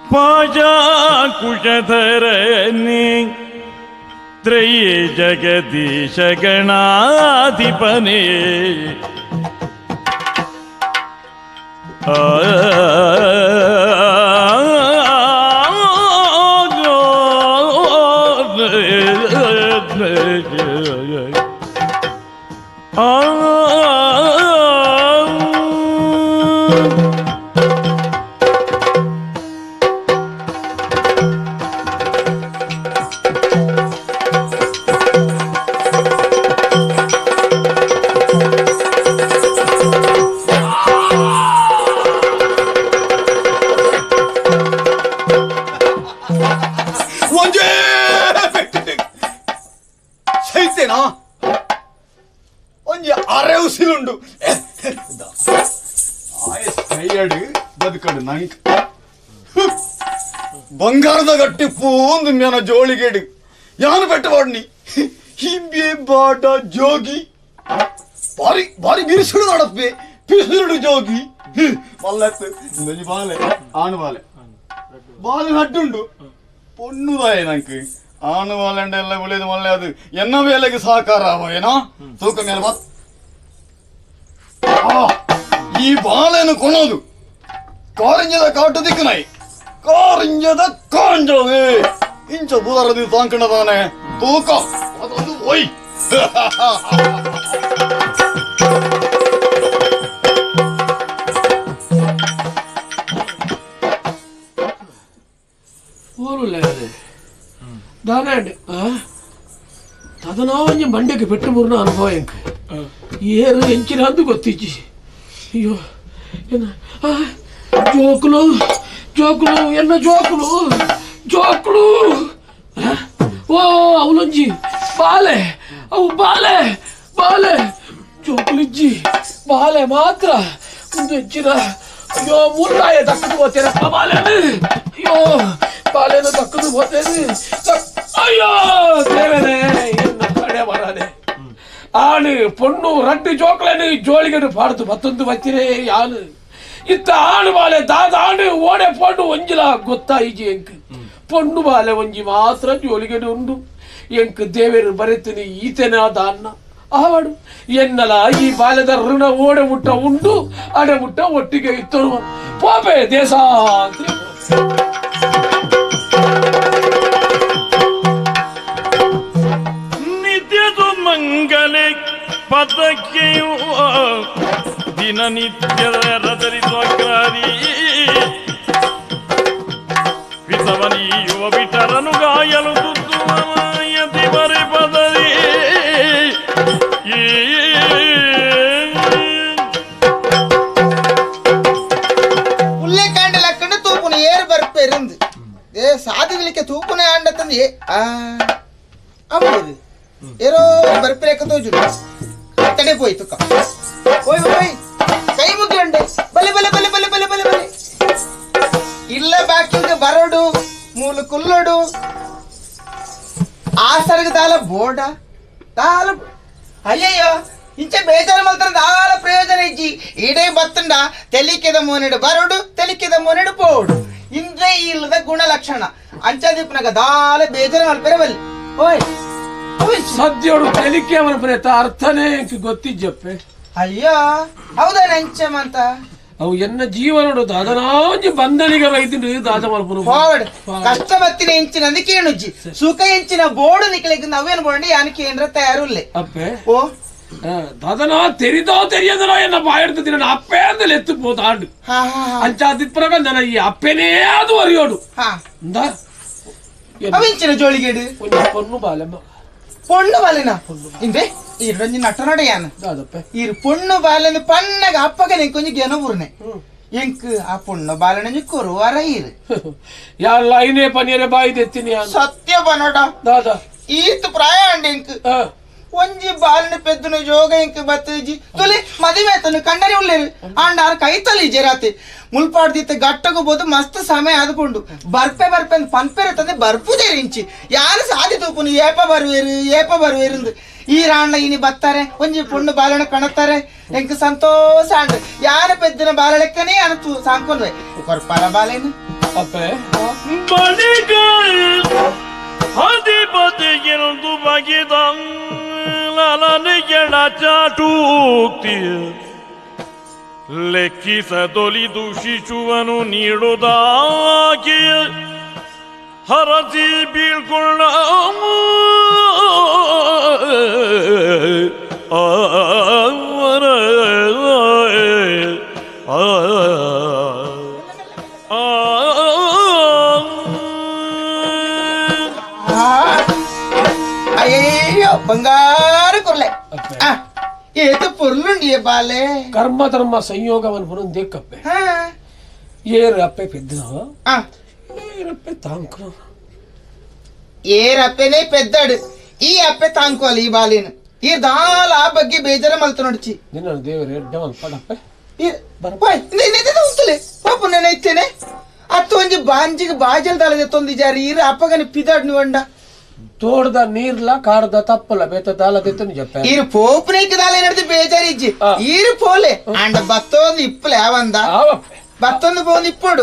ಪಾಜಾಕುಶಧರನಿ ತ್ರಯೇ ಜಗದೀಶ ಗಣಾಧಿಪನೇ ಬಂಗಾರದ ಗಟ್ಟಿ ಪೂಂದು ಮೇನ ಜೋಳಿಗೇಡು ಯಾನು ಬೆಟ್ಟವಾಡ್ನಿ ಹಿಂಬೆ ಬಾಟ ಜೋಗಿ ಬಾರಿ ಬಾರಿ ಬಿರುಸುಡು ನಡಪ್ಪೆ ಬಿರುಸುಡು ಜೋಗಿ ಮಲ್ಲತ್ತು ಬಾಲೆ ಆಣು ಬಾಲೆ ಬಾಲೆ ನಡ್ಡುಂಡು പൊണ്ണുതായ നമുക്ക് ആണ് പോലേണ്ട എല്ലാം വിളിയത് മല്ലേ അത് എന്ന വേലക്ക് സഹകാരാവോ ಏನೋ ತೂಕ ಮೇಲೆ ಈ ಬಾಳೆನು ಕೊಣೋದು ಕಾರಿಂಜದ ಕಾಟು ದಿಕ್ಕನಾಯಿ ಕಾರಿಂಜದ ಕಾಂಜವೇ ಇಂಚ ಬುಧರದಿ ತಾಂಕಣದಾನೆ ತೂಕ ಅದೊಂದು ಒಯ್ దానండి తదనావన్య బండకి పెట్టుమున్న అనుభవం ఏరు ఎంచినందు గొత్తిచ్చి అయ్యో జోకులు జోకులు ఎన్న జోకులు జోకులు ఓ అవునుంచి బాలే అవు బాలే బాలే జోకులు ఇచ్చి బాలే మాత్ర ముందు ఇచ్చిన అయ్యో మున్నాయ దక్కకు పోతేనప్ప బాలేని అయ్యో ಬಾಲೆನು ತಕ್ಕದು ಹೋತೇನೆ ಅಯ್ಯೋ ದೇವರೇ ಎನ್ನ ಕಡೆ ಬರದೆ ಆಳು ಪೊಣ್ಣು ರಡ್ಡು ಜೋಕ್ಲನು ಜೋಳಿಗೆಡು ಪಾಡ್ದು ಮತ್ತೊಂದು ಬಚ್ಚಿರೇ ಯಾನು ಇತ್ತ ಆಳು ಬಾಲೆ ದಾದ ಆಡು ಓಡೆ ಪೊಣ್ಣು ಒಂಜಿಲ ಗೊತ್ತಾಯಿಜಿ ಎಂಕ್ ಪೊಣ್ಣು ಬಾಲೆ ಒಂಜಿ ಮಾತ್ರ ಜೋಳಿಗೆಡು ಉಂಡು ಎಂಕ್ ದೇವರು ಬರೆತೀನಿ ಈತನಾದ ಅನ್ನ ಆವಾಡು ಎನ್ನಲ ಈ ಬಾಲ್ಯದ ಋಣ ಓಡೆ ಮುಟ್ಟ ಉಂಡು ಅಡೆ ಮುಟ್ಟ ಒಟ್ಟಿಗೆ ಇತ್ತರು ಪೋಪೆ ದೇಶಾಂತ್ರಿ ನಿತ್ಯದು ಮಂಗಲೆ ಪದಕ್ಕೆಯು ದಿನನಿತ್ಯದ ರದರಿದ್ವಕ್ರಾರಿ ವಿಸವನೀಯುವ ಬಿಟರನು ಗಾಯಲು ತುತ್ತುವಯತಿ ಬರೆ ಪದರಿ உள்ளே காண்டல கண்டு தூப்புன ஏறு பருப்பு இருந்து ஏ சாதிகளுக்கு தூப்புன ஆண்ட தந்தி அம்முது ஏரோ பருப்பு லேக்க தோಜು ಕಡೆ ಹೋಯ್ತು ಹೋಯ್ ಹೋಯ್ ಕೈ ಮುಗಿಯಂಡೆ ಬಲೆ ಬಲೆ ಬಲೆ ಬಲೆ ಬಲೆ ಬಲೆ ಬಲೆ ಇಲ್ಲ ಬಾಕಿಂಗ ಬರೋಡು ಮೂಲ ಕುಲ್ಲೋಡು ಆ ಸರ್ಗ ದಾಲ ಬೋರ್ಡ ದಾಲ ಅಯ್ಯಯ್ಯೋ ಇಂಚ ಬೇಜಾರು ಮಲ್ತಾರ ದಾಲ ಪ್ರಯೋಜನ ಇಜ್ಜಿ ಇಡೇ ಬತ್ತಂಡ ತೆಲಿಕೆದ ಮೋನೆಡು ಬರೋಡು ತೆಲಿಕೆದ ಮೋನೆಡು ಪೋಡು ಇಂದ್ರೇ ಇಲ್ಲದ ಗುಣಲಕ್ಷಣ ಅಂಚದೀಪನಾಗ ದಾಲ ಬೇಜಾರು ಮಲ್ಪರೆ ಬಲ್ಲಿ ಓಯ್ ಸದ್ಯೋಡು ತೆಲಿಕೆ ಅವನ ಪ್ರೇತ ಅರ್ಥನೇ ಗೊತ್ತಿಜ್ಜಪ್ಪೆ ಅಯ್ಯೋ ಹೌದಾ ನಂಚಮಂತ ಅವು ಎನ್ನ ಜೀವನೋಡು ದಾದನಾಂಜಿ ಬಂಧನಿಗೆ ವೈದ್ಯರು ದಾದ ಮಲ್ಪರು ಫಾರ್ವರ್ಡ್ ಕಷ್ಟ ಬತ್ತಿನ ಇಂಚಿನ ಅದಕ್ಕೆ ಏನುಜ್ಜಿ ಸುಖ ಇಂಚಿನ ಬೋರ್ಡು ನಿಕ್ಲಿಕ್ಕೆ ನಾವೇನು ಬೋರ್ಡಿ ಯಾನಕ್ಕೆ ಏನ್ರ ತಯಾರು ಇಲ್ಲೇ ಅಪ್ಪೆ ಓ ದಾದನಾ ತೆರಿದೋ ತೆರಿಯದನೋ ಎನ್ನ ಬಾಯಿಡ್ತಿದ್ದೀರ ಅಪ್ಪೆ ಅಂದ್ರೆ ಎತ್ತು போதாண்டு ಅಂಚಾದಿತ್ ಪ್ರಕಾರ ನನ್ನ ಈ ಅಪ್ಪೆನೇ ಅದು ಅರಿಯೋಡು ಇಂದ ಅವಿಂಚಿನ ಜೋಳಿಗೇಡು ಪೊಣ್ಣು ಬಾಲೆಮ್ಮ പൊണ്ണു ബാലന ഇന്തെ ഇരഞ്ഞ നട്ടനടയാണ് ഈ പൊണ്ണു ബാലന് പണ്ണക അപ്പകനെ കൊഞ്ച് ഗനപൂർണെ എനിക്ക് ആ പൊണ്ണു ബാലനെ കൊറുവാറയിര് ലൈനെ പനിയരെ ബായി തെത്തിനി സത്യ പനോട ദാദാ ಈತ ಪ್ರಾಯ ಅಂಡೆ ಇಂಕ್ ಒಂಜಿ ಬಾಲನ ಪೆದ್ದುನ ಜೋಗ ಇಂಕ್ ಬತ್ತಜಿ ತುಲೆ ಮದಿವೆ ಆತನು ಕಂಡರೆ ಉಳ್ಳೇರು ಆಂಡಾರ ಕೈತಲಿ ಜರಾತೆ ಮುಲ್ಪಾಡ್ದಿತ್ತೆ ಗಟ್ಟಗು ಬೋದು ಮಸ್ತ್ ಸಮಯ ಆದ್ಕೊಂಡು ಬರ್ಪೆ ಬರ್ಪೆ ಅಂತ ಪನ್ಪೆರೆ ತಂದೆ ಬರ್ಪುದೇರಿ ಇಂಚಿ ಯಾರು ಸಾಧಿ ತೂಪುನು ಏಪ ಬರುವೇರು ಈ ರಾಣ್ಣ ಇನಿ ಬತ್ತಾರೆ ಒಂಜಿ ಪುಣ್ಣು ಬಾಲನ ಕಣತ್ತಾರೆ ಎಂಕ್ ಸಂತೋಷ ಅಂಡ್ ಯಾರ ಪೆದ್ದಿನ ಬಾಲಳೆಕ್ಕನೇ ಅನತು ಸಾಂಕೊಂಡ್ರೆ ಕೊರ್ಪಾಲ ಬಾಲೇನು ಅಪ್ಪೆ ಬಳಿಕ ಅಧಿಪತಿಗೆಂದು ಬಗೆದ ಲಲನೆಗೆಳ ಚಾಟೂಕ್ತಿ ಲೆಕ್ಕಿಸದೊಲಿದು ಶಿಶುವನು ನೀಡುದಾಕೆ ಹರಸಿ ಬೀಳ್ಕೊಳ್ಳ ಅಯ್ಯೋ ಬಂಗಾರ ಕೊರ್ಲೆ ಏತು ಪೊರ್ಲುಂಡಿಯ ಬಾಲೆ కర్మ ధర్మ సంయోగం మనం దేకప్పే ఏ రప్పే పెద్దనో ఏ రప్పే తాంకో ఏ రప్పెనే పెద్దడు ఈ అప్పే తాంకోవాలి ఈ బాలేను ఈ దాల ఆ ಬಗ್ಗೆ ಬೇಜಾರ ಮಲ್ತನೊಡ್ಚಿ ನಿನ್ನ ದೇವರೇ ಡವಲ್ ಪಡಪ್ಪೆ ಈ ಬರಪಾಯ್ ನೆನೆ ಉಂತಲೆ ಪಾಪ ನೆನೆ ಇತ್ತೇನೆ ಅತ್ತು ಒಂಜಿ ಬಾಂಜಿಗೆ ಬಾಜಲ್ ದಾಲದೆ ತೊಂದಿ ಜಾರಿ ಈರ ಅಪ್ಪಗನೆ ಪಿದಾಡ್ನಿ ವಂಡ ತೋಡ್ದ ನೀರ್ಲ ಕಾಡ್ದ ತಪ್ಪಲ ಬೇತ ದಾಲದೆತ್ತನು ಜಪ್ಪ ಈರು ಪೋಪ್ನೇಕ ದಾಲೆ ನಡ್ದು ಬೇಜಾರಿಜ್ಜಿ ಈರು ಪೋಲೆ ಅಂಡ ಬತ್ತೊಂದು ಇಪ್ಪಲೆ ಅವಂದ ಬತ್ತೊಂದು ಪೋಂದು ಇಪ್ಪಡು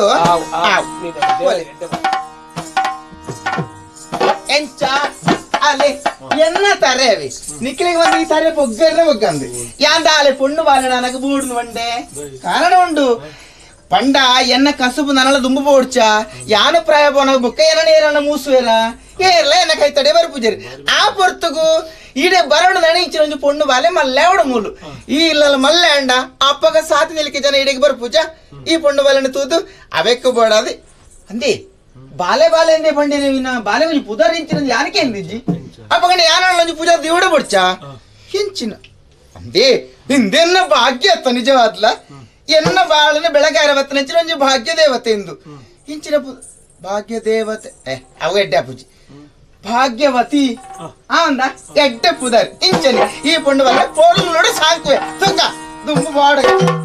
ಎಂಚ ಅಲೆ ಎನ್ನ ತರೇವಿ ನಿಕ್ಲಿಗೆ ಒಂದು ಈ ತರೆ ಬೊಗ್ಗರ್ರೆ ಬೊಗ್ಗಂದು ಯಾಂದಾಲೆ ಪೊಣ್ಣು ಬಾಲೆ ನನಗೆ ಬೂಡ್ನು ಒಂಡೆ ಕಾರಣ ಉಂಡು ಪಂಡ ಎನ್ನ ಕಸುಬು ನನಲ ದುಂಬು ಬೋಡ್ಚ ಯಾನು ಪ್ರಾಯ ಬೋನ ಬೊಕ್ಕ ಎನ್ನ ನೇರನ್ನ ಮೂಸುವೇರ ಏರ್ಲ ಎನ್ನ ಕೈ ತಡೆ ಬರ ಪೂಜಾರಿ ಆ ಪೊರ್ತುಗು ಈಡೆ ಬರೋಡು ನನೆ ಇಚ್ಚಿನ ಒಂಜಿ ಪೊಣ್ಣು ಬಾಲೆ ಮಲ್ಲೆವಡ ಮೂಲು ಈ ಇಲ್ಲಲ್ಲ ಮಲ್ಲೆ ಅಂಡ ಅಪ್ಪಗ ಸಾತಿ ನಿಲಿಕೆ ಜನ ಇಡೆಗೆ ಬರ ಪೂಜ ಈ ಪೊಣ್ಣು ಬಾಲೆನ ತೂದು ಅವೆಕ್ಕು ಬೋಡಾದಿ ಅಂದಿ ಬಾಲೆ ಬಾಲೆ ಎಂದೇ ಪಂಡಿ ನೀವಿನ ಬಾಲೆ ಒಂಜಿ ಪುದಾರ ಇಂಚಿನ ಯಾನಕ್ಕೆ ಎಂದಿಜ್ಜಿ ಅಪ್ಪಗಂಡ ಯಾನ ಒಂಜಿ ಪೂಜಾ ದಿವಡ ಬೊಡ್ಚ ಹಿಂಚಿನ ಅಂದಿ ಹಿಂದೆನ್ನ ಭಾಗ್ಯ ಅತ್ತ ನಿಜವಾದ್ಲ ಎನ್ನ ಬಾಳನ ಬೆಳಗಾರ ಬತ್ತನ ಹೆಚ್ಚಿನ ಒಂಜಿ ಭಾಗ್ಯ ದೇವತೆ ಎಂದು ಇಂಚಿನ ಭಾಗ್ಯ ದೇವತೆ ಅವು ಎಡ್ಡೆ ಪೂಜಿ ಭಾಗ್ಯವತಿ ಅಂದ ಎಡ್ಡೆ ಪುದಾರಿ ಇಂಚನಿ ಈ ಪೊಂಡು ಬಲ್ಲ ಪೋಲು ನೋಡಿ ಸಾಂಕುವೆ ತುಕ್ಕ ದುಂಬು ಬಾಡ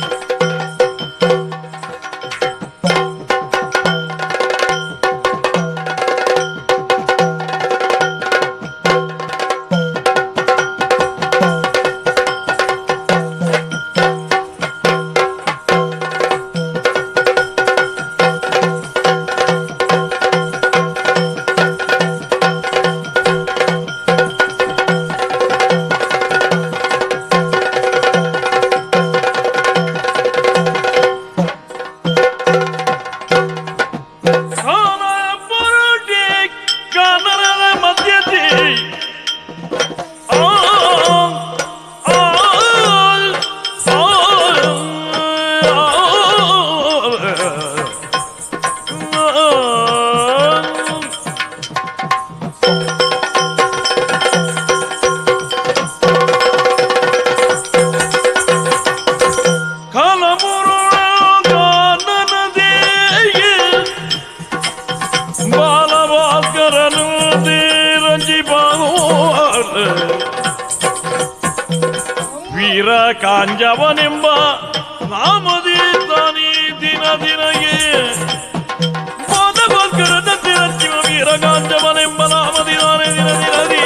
ವೀರ ಕಾಂಜವನೆಂಬ ನಾಮದಿ ತಾನಿ ದಿನ ದಿನಗೆ ಮೋದಗೋಸ್ಕರ ದತ್ತಿನ ಶಿವ ವೀರ ಕಾಂಜವನೆಂಬ ನಾಮದಿ ನಾನೇ ದಿನ ದಿನದಿ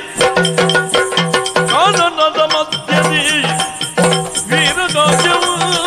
ಕಾನನದ ಮಧ್ಯದಿ ವೀರ ಕಾಂಜವ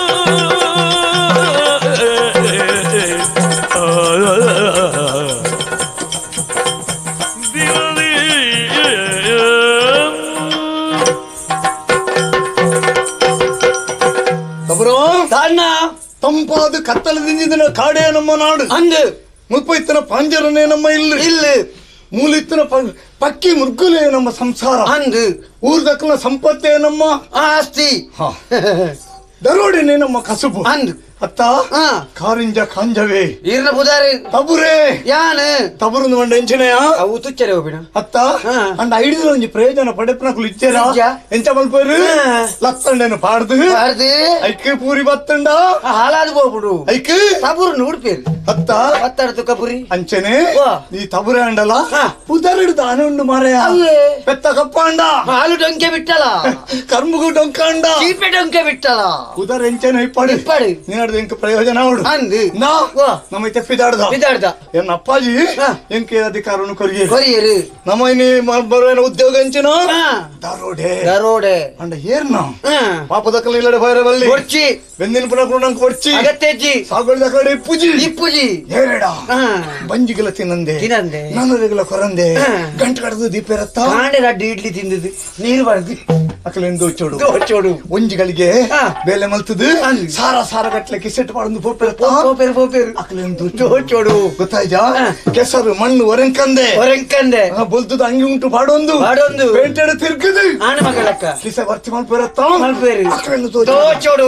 ತಂಪಾದ ಕತ್ತಲದಿಂದ ಕಾಡೇ ನಮ್ಮ ನಾಡು ಅಂದು ಮುಪ್ಪೈತನ ಪಾಂಜರನೇ ನಮ್ಮ ಇಲ್ಲ ಮೂಲಿತ್ತನ ಪಕ್ಕಿ ಮುರ್ಗುಲೇ ನಮ್ಮ ಸಂಸಾರ ಅಂದು ಊರ್ದಕ್ಕನ ಸಂಪತ್ತೇ ನಮ್ಮ ಆಸ್ತಿ ದರೋಡಿನೇ ನಮ್ಮ ಕಸುಬು ಅಂದು ಅತ್ತ ಕಾರಿಂಜ ಕಾಂಜವೇ ಈರ್ನ ಪುದಾರಿ ತಬುರೇ ಯಾನು ತಬುರು ಮಂಡ ಎಂಚಿನೆಯ ಅವು ತುಚ್ಚರೆ ಹೋಗಿನ ಅತ್ತ ಅಂಡ ಐಡಿದ ಒಂಜಿ ಪ್ರಯೋಜನ ಪಡೆಪನಕುಲು ಇಚ್ಚೇರಾ ಎಂಚ ಮಲ್ಪೇರು ಲತ್ತಂಡೇನು ಪಾಡ್ದು ಐಕೆ ಪೂರಿ ಬತ್ತಂಡ ಹಾಲಾದು ಹೋಗ್ಬಿಡು ಐಕೆ ತಬುರು ನೋಡ್ಪೇರು ಅತ್ತ ಬತ್ತಾಡ್ತು ಕಪುರಿ ಅಂಚನೆ ನೀ ತಬುರೆ ಅಂಡಲ ಪುದರಿಡು ದಾನ ಉಂಡು ಮಾರೆಯ ಪೆತ್ತ ಕಪ್ಪ ಅಂಡ ಹಾಲು ಡೊಂಕೆ ಬಿಟ್ಟಲ್ಲ ಕರ್ಮುಗು ಡೊಂಕ ಅಂಡ ಚೀಪೆ ಡೊಂಕೆ ಬಿಟ್ಟಲ್ಲ ಪುದರ್ ಎಂಚನೆ ಇಪ್ಪಡಿ ಇಪ್ಪಡಿ ನೀನು ಮಾತಾಡಿದ ಇಂಕ ಪ್ರಯೋಜನ ಅವಡು ಅಂದು ನಾ ನಮ್ಮ ತೆಪ್ಪಿದಾಡ್ದ ಎನ್ನ ಅಪ್ಪಾಜಿ ಎಂಕೆ ಅಧಿಕಾರವನ್ನು ಕೊರಿಯರು ನಮ್ಮ ಇನ್ನಿ ಬರುವನ ಉದ್ಯೋಗ ಅಂಚಿನ ದರೋಡೆ ಅಂಡ ಏರ್ನ ಪಾಪದ ಕಲ್ಲ ಇಲ್ಲಡೆ ಬೈರವಲ್ಲಿ ಕೊರ್ಚಿ ಬೆಂದಿನ ಪುನಃ ಕುಂಡಂಕ ಕೊರ್ಚಿ ಅಗತ್ಯಜ್ಜಿ ಸಾಗೋಳಿದ ಕಡೆ ಇಪ್ಪುಜಿ ಏರೆಡ ಬಂಜಿಗಲ ತಿನ್ನಂದೆ ನನ್ನರೆಗಲ ಕೊರಂದೆ ಗಂಟು ಕಡದು ದೀಪೆರತ್ತ ರಡ್ಡಿ ಇಡ್ಲಿ ತಿಂದದು ನೀರು ಬರದು ಅಕಲೆಂದು ಚೋಡು ಒಂಜಿಗಳಿಗೆ ಬೇಲೆ ಮಲ್ತದು ಸಾರ ಸಾರ ಗಟ್ಲೆ ಕಿಸೆಟ್ ಮಾಡದು ಪೋಪೆರ ಅಕಲೆಂದು ಚೋಡು ಗೊತ್ತಾಯ್ತಾ ಕೆಸರು ಮಣ್ಣು ಒರೆಂಕಂದೆ ಬೊಲ್ತದ ಅಂಗಿ ಉಂಟು ಬಾಡೊಂದು ಪೇಂಟೆಡ್ ತಿರ್ಗದು ಕಿಸ ವರ್ತಿ ಮಲ್ಪೆರತ್ತ ಅಕಲೆಂದು ಚೋಡು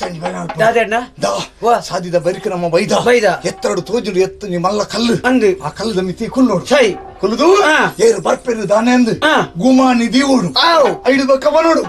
ಸಾಧಿದ ಬರಿಕ ನಮ್ಮ ಬೈದ ಎತ್ತರಡು ತೋಜುಡು ಎತ್ತು ನೀ ಮಲ್ಲ ಕಲ್ಲು ಆ ಕಲ್ಲದ ಮಿತಿ ಕುಲ್ಲೋಡು ಕುಲ್ದು ಏರು ಬರ್ಪೆರು ದಾನೆ ಅಂದು ಗುಮಾನಿ ದೀವುಡು ಐದು ಕವನೋಡು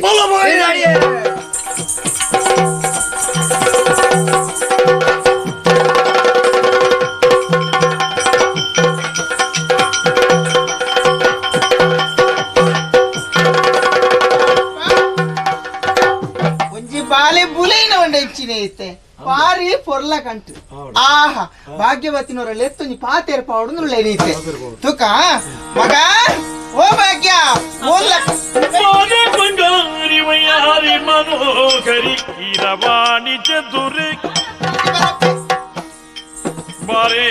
ಒಂಜಿ ಬಾಲೆ ಬುಲೈನ ಒಂಡ ಹೆಚ್ಚಿನ ಐತೆ ಪಾರಿ ಪೊರ್ಲ ಕಂಟು ಆಹಾ ಭಾಗ್ಯವತಿನವರಲ್ಲಿ ಎತ್ತೊಂಜಿ ಪಾತೆರ ಪಾವಡು ನುಳ್ಳೇನೈತೆ ತುಕ ಮಗ ಓ ಭಾಗ್ಯ ಬಂಗಾರಿ ವಯ್ಯಾರಿ ಮನೋಹರಿ ಕೀರವಾಣಿ ಚದುರೆ ಬಾರೇ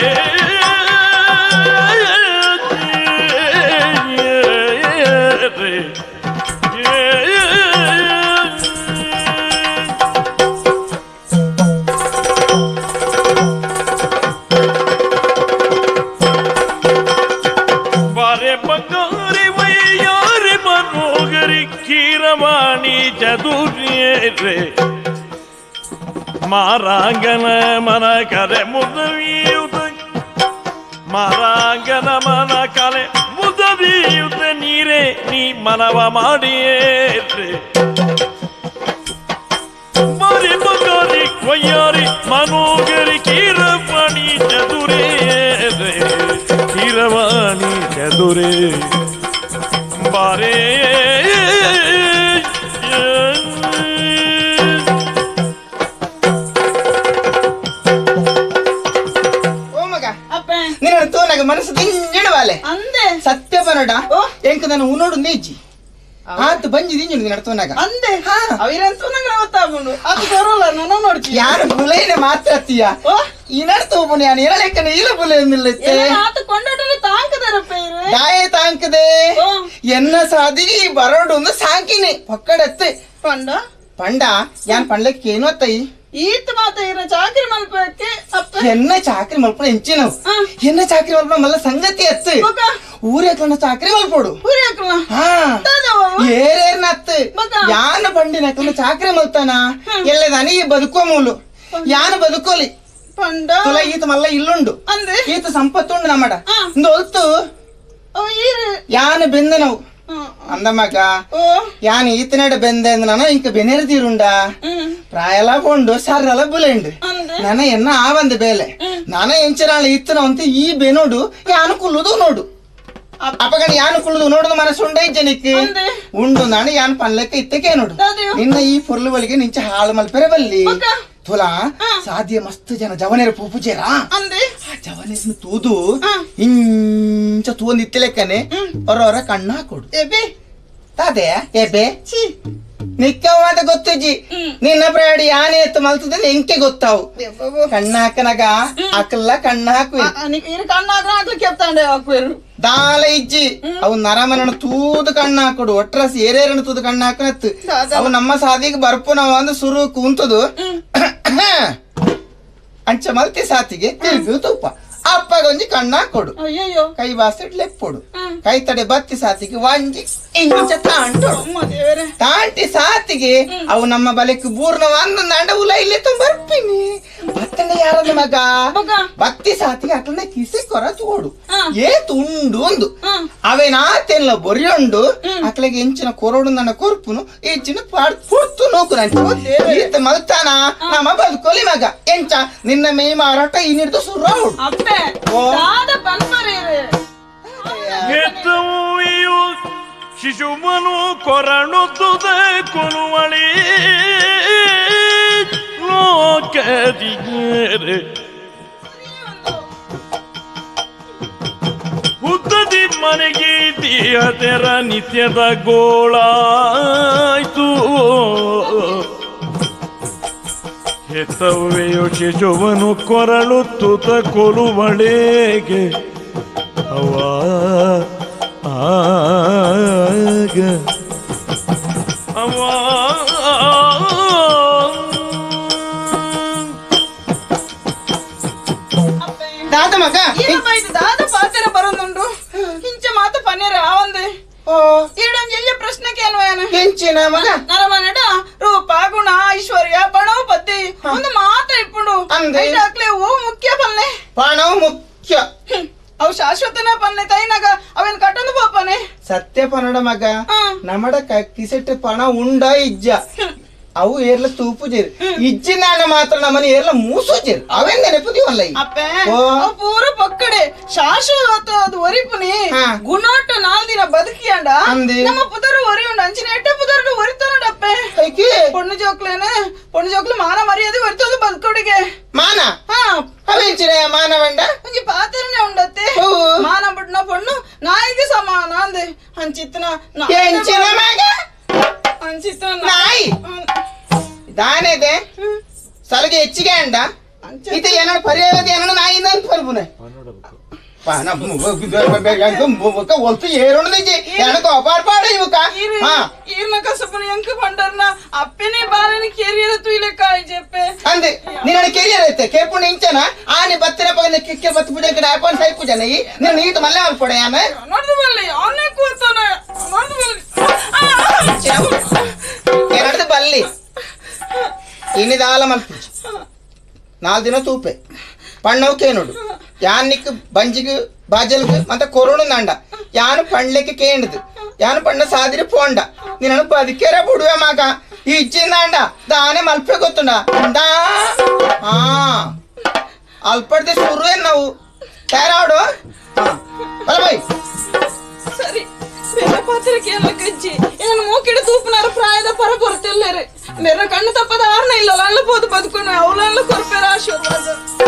ಬಂಗಾರಿ ವಯ್ಯಾರಿ ಮನೋಹರಿ ಕೀರವಾಣಿ ಚದುರೆ ಮಾರಾಂಗನ ಮನ ಕಲೆ ಮುದವಿಯುತ ಮಾರಾಂಗನ ಮನ ಕಲೆ ಮುದವಿಯುತ ನೀರೇ ನೀ ಮನವ ಮಾಡಿಯೇರೆ ಮಾರಿ ಬಂಗಾರಿ ವಯ್ಯಾರಿ ಮನೋಹರಿ ಕೀರವಾಣಿ ಚದುರೆ ಕೀರವಾಣಿ ಚದುರೆ ಬಾರೇ ನಿನ್ನ ತೋನಾಗ ಮನಸ್ಸು ದಿಂಜಿಡವಾಲೆ ಅಂದೆ ಸತ್ಯ ಬರಡ ಎಂಕ ನಾನು ಉನ್ನೋಡು ನೇಜಿ ಆತು ಬಂಜಿ ದಿಂಜಿಡು ನಡ್ತೋನಾಗ ಅಂದೆ ಅವಿರಂತೂ ನಂಗೆ ಗೊತ್ತಾಗ್ಬೋದು ಅದು ಬರೋಲ್ಲ ನಾನು ನೋಡ್ತೀನಿ ಯಾರು ಬುಲೆನೆ ಮಾತಾಡ್ತೀಯ ಈ ನಡ್ತು ಒಬ್ಬನು ಯಾನು ಹೇಳಲೇಕನೆ ಇಲ್ಲ ಬುಲೆ ಎಂದಿಲ್ಲತ್ತೆ ದಾಯೆ ತಾಂಕದೆ ಎನ್ನ ಸಾದಿಗೆ ಈ ಬರೋಡು ಒಂದು ಸಾಕಿನಿ ಪಕ್ಕಡತ್ತೆ ಪಂಡ ಯಾನ್ ಪಂಡ್ಲಕ್ಕೆ ಏನು ಅತ್ತೈ ಈತ್ ಮಾತ ಇರ ಚಾಕ್ರಿ ಮಲ್ಪಕ್ಕೆ ಎನ್ನ ಚಾಕ್ರಿ ಮಲ್ಪಣ ಎಂಚಿನವು ಎನ್ನ ಚಾಕ್ರಿ ಮಲ್ಪಣ ಮಲ್ಲ ಸಂಗತಿ ಅತ್ತೆ ಊರೇಕ್ಲನ್ನ ಚಾಕ್ರಿ ಮಲ್ಪೋಡು ಏರೇರ್ನ ಅತ್ತೆ ಯಾನ ಪಂಡಿನ ಚಾಕ್ರಿ ಮಲ್ತಾನ ಎಲ್ಲದಾನಿ ಬದುಕೋ ಮೂಲು ಯಾನ ಬದುಕೋಲಿ ತುಲ ಈತ ಮಲ್ಲ ಇಲ್ಲುಂಡು ಈತ ಸಂಪತ್ತುಂಡು ನಮ್ಮಡ ಒಂದು ಹೊಲ್ತು ಯಾನ ಬೆಂದನವು అందమ్మక యాని ఈతనాడు బెందేంది నాన్న ఇంక బెనెరదీరుండా ప్రాయలా పొండు సర్రల బులేండు నాన్న ఎన్న ఆవంది బేಲೆ ನಾನ ಎಂಚರಾಳ ಇತ್ತನ ಅಂತ ಈ ಬೆನೋಡು ಯಾನು ಕುಲ್ಲುದು ನೋಡು ಅಪ್ಪಗಣಿ ಯಾನು ಕುಲ್ಲುದು ನೋಡುದು ಮನಸ್ಸು ಉಂಡ ಜನಕ್ಕೆ ಉಂಡು ನಾನು ಯಾನು ಪನ್ಲೆಕ್ಕ ಇತ್ತಕ್ಕೆ ನೋಡು ನಿನ್ನ ಈ ಪೊರ್ಲು ಬಳಿಗೆ ನಿಂಚ ಹಾಳು ಮಲ್ಪೆರೆ ಬಲ್ಲಿ ತುಲಾ ಸಾಧ್ಯ ಮಸ್ತ್ ಜನ ಜವನೇರ ಪೂಪುಜೇರಾ ಜವನೇರ್ನ ತೂದು ಇಂಚ ತೂಂದ್ ಇತ್ತಲೆಕ್ಕನೆ ಅವರವರ ಕಣ್ಣ ಹಾಕೊಡು ತಾದೆ ಎಬೆ ನಿಕ್ಕವಾದ ಗೊತ್ತಜ್ಜಿ ನಿನ್ನ ಪ್ರಾಡಿ ಯಾನೆ ಎತ್ತು ಮಲ್ತದ ಎಂಕೆ ಗೊತ್ತಾವು ಕಣ್ಣ ಹಾಕನಗ ಹಾಕಲ್ಲ ಕಣ್ಣ ಹಾಕುವೆ ದಾಲ ಇಜ್ಜಿ ಅವು ನರಮನ ತೂದು ಕಣ್ಣ ಹಾಕೊಡು ಒಟ್ರಸ್ ಏರೇರಣ ತೂದು ಕಣ್ಣ ಹಾಕನತ್ತು ಅವು ನಮ್ಮ ಸಾದಿಗೆ ಬರ್ಪು ನಾವು ಅಂದು ಸುರು ಕೂಂತದು ಅಂಚ ಮಲ್ತಿ ಸಾತಿಗೆ ತಿರುಗು ತುಪ್ಪ ಅಪ್ಪಗೊಂಜಿ ಕಣ್ಣ ಕೊಡು ಕೈ ಬಾಸಿಡ್ ಲೆಪ್ಪೊಡು ಕೈ ತಡೆ ಬತ್ತಿ ಸಾತಿಗೆ ವಂಜಿ ಇಂಚ ತಾಂಟಿ ಸಾತಿಗೆ ಅವು ನಮ್ಮ ಬಲೆಕ್ ಬೂರ್ನ ಒಂದು ನಂಡ ಉಲ ಇಲ್ಲಿ ಬರ್ಪಿನಿ ಬತ್ತನೆ ಯಾರದ ಮಗ ಬತ್ತಿ ಸಾತಿಗೆ ಅಟ್ಲನೆ ಕಿಸಿ ಕೊರ ತೋಡು ತುಂಡು ಒಂದು ಅವೇನಾತೆಲ್ಲ ಬೊರಿಯೊಂಡು ಅಕ್ಲೆಗೆ ಎಂಚಿನ ಕೊರಡು ನನ್ನ ಕೊರ್ಪುನು ಎಂಚಿನ ಪುಡ್ತು ನೋಕು ನಂಚ ಮಲ್ತಾನ ನಮ್ಮ ಬದುಕೋಲಿ ಮಗ ಎಂಚ ನಿನ್ನ ಮೇ ಮಾರಾಟ ಈ ನಿರ್ದು ಸುರಾಡು ಶಿಶುಮನು ಕೊರಣುತ್ತದೆ ಕೊಲುವಳಿ ಲೋಕ ಉದ್ದದಿ ಮನೆಗೆ ತೆರ ನಿತ್ಯದ ಗೋಳಾಯ್ತು ಹೆತ್ತವೆಯೋ ಶಿಶುವನು ಕೊರಳುತ್ತುತ ಕೊಲುವಳೆಗೆ ಅವ ಆಗ ಅವ ದಾದ ಮಗ ದಾದ ಪಾತ್ರ ಬರೋದುಂಡು ಇಂಚ ಮಾತು ಪನ್ನೀರ ಆವಂದು ಈಡೊಂದು ಪ್ರಶ್ನೆ ಕೇಳುವೇನು ಹೆಂಚಿನ ಮಗ ನರಮನಡ ರೂಪ ಗುಣ ಐಶ್ವರ್ಯ ಪಣವು ಪತ್ತಿ ಒಂದು ಮಾತ ಇಪ್ಪುಂಡು ಅಂದೆ ಓ ಮುಖ್ಯ ಪಲ್ಲೆ ಪಣವು ಮುಖ್ಯ ಅವು ಶಾಶ್ವತನ ಪನ್ನೆ ತೈನಾಗ ಅವೇನ್ ಕಟ್ಟೊಂದು ಪೋಪನೆ ಸತ್ಯ ಪನ್ನಡ ಮಗ ನಮ್ಮಡ ಕಿಸೆಟ್ ಪಣ ಉಂಡ ಇಜ್ಜ ಅವು ಏರ್ಲ ತೂಪು ಜೇರು ಇಜ್ಜಿನ ಮಾತ್ರ ನಮ್ಮನೆ ಏರ್ಲ ಮೂಸು ಜೇರು ಅವೇನ್ ನೆನಪುದಿವಲ್ಲ ಅಪ್ಪೆ ಪೂರ ಪಕ್ಕಡೆ ಶಾಶ್ವತ ಅದು ಒರಿಪುನಿ ಗುಣೋಟ್ಟು 4 ದಿನ ಬದುಕಿಯಂಡ ನಮ್ಮ ಪುದರು ಒರಿ ಉಂಡು ಅಂಚಿನ ಎಟ್ಟ ಪುದರು ಒರಿತಾನಡಪ್ಪೆ ಪೊಣ್ಣು ಜೋಕ್ಲು ಮಾನ ಮರ್ಯಾದೆ ಒರಿತಂದು ಬದುಕೊಡಿಗೆ ಮಾನ ಅವೇಂಚಿನ ಮಾನವಂಡ ಒಂಜಿ ಪಾತ್ರನೇ ಉಂಡತ್ತೆ ಮಾನ ಬಿಟ್ನ ಪೊಣ್ಣು ನಾಯಿಗೆ ಸಮಾನ ಅಂದೆ ಹಂಚಿತ್ತನ ಹೆಂಚಿನ ಮಗ ಹಂಚಿತ್ತನ ನಾಯಿ ದಾನೆದೆ ಸಲಗೆ ಹೆಚ್ಚಿಗೆ ಅಂಡ ಇದು ಏನಾರು ಪರ್ಯಾವಧಿ ಏನಾರು ನಾಯಿನ ಅಂತ ಬರ್ಬುನೆ ಒಲ್ತು ಏರೋಣದಿಜ್ಜಿ ಎನಕ ಅಪಾರ್ಪಾಡ ಇವಕ ಈರ್ನ ಕಸಪುನಿ ಎಂಕ ಪಂಡರ್ನ ಅಪ್ಪೆನೆ ಬಾಲನಿ ಕೆರಿಯರ ತುಯಿಲೆ ಕಾಯಿ ಜೆಪ್ಪೆ ಅಂದೆ ನಿನ್ನ ಕೆರಿಯರ್ ಐತೆ ಕೇರ್ಪುಣ ಇಂಚನ ಆನೆ ಬತ್ತಿನ ಪಗನ ಕಿಕ್ಕೆ ಬತ್ತು ಪೂಜೆ ಕಡೆ ಆಪನ್ ಸೈ ಪೂಜೆ ನೈ ನಿನ್ನ ಈತ ಮಲ್ಲೆ ಅವಲ್ ಪಡೆ ಆನೆ ನೋಡ್ದು ಬಲ್ಲಿ ಅವನೇ ಕೂತಾನ ನೋಡ್ದು ಬಲ್ಲಿ ಎರಡ್ದು ಬಲ್ಲಿ ಇನ್ನಿದಾಲ ಮಲ್ಪು 4 ದಿನ ತೂಪೆ ಪಣ್ಣವು ಕೇನುಡು ಯಾನಿಕ್ ಬಂಜಿಗೆ ಬಾಜಲ್ಗೆ ಮತ್ತೆ ಕೊರೋಣ ನಂಡ ಯಾನು ಪಣ್ಲೆಕ್ಕೆ ಕೇಂಡದು ಯಾನು ಪಣ್ಣ ಸಾದಿರಿ ಪೋಂಡ ನಿನ್ನ ಬದುಕೇರ ಬಿಡುವೆ ಮಗ ಈ ಇಚ್ಚಿಂದ ದಾನೆ ಮಲ್ಪೆ ಗೊತ್ತುಂಡ ದಾ ಅಲ್ಪಡ್ದೆ ಶುರು ಏನ್ ನಾವು ತಯಾರಾಡು ಬೈ ಸರಿ ಬೇರೆ ಪಾತ್ರ ಕೇಳ ಕಜ್ಜಿ ಏನು ಮೂಕಿಡ ತೂಪನಾರ ಪ್ರಾಯದ ಪರ ಬರುತ್ತಿಲ್ಲರೆ ಬೇರೆ ಕಣ್ಣು ತಪ್ಪದ ಆರ್ನ ಇಲ್ಲಲ್ಲ ಅಲ್ಲಬಹುದು ಬದುಕೊಂಡು ಅವಳಲ್ಲ ಕೊರ್ಪೇರ ಆಶೀರ್ವಾದ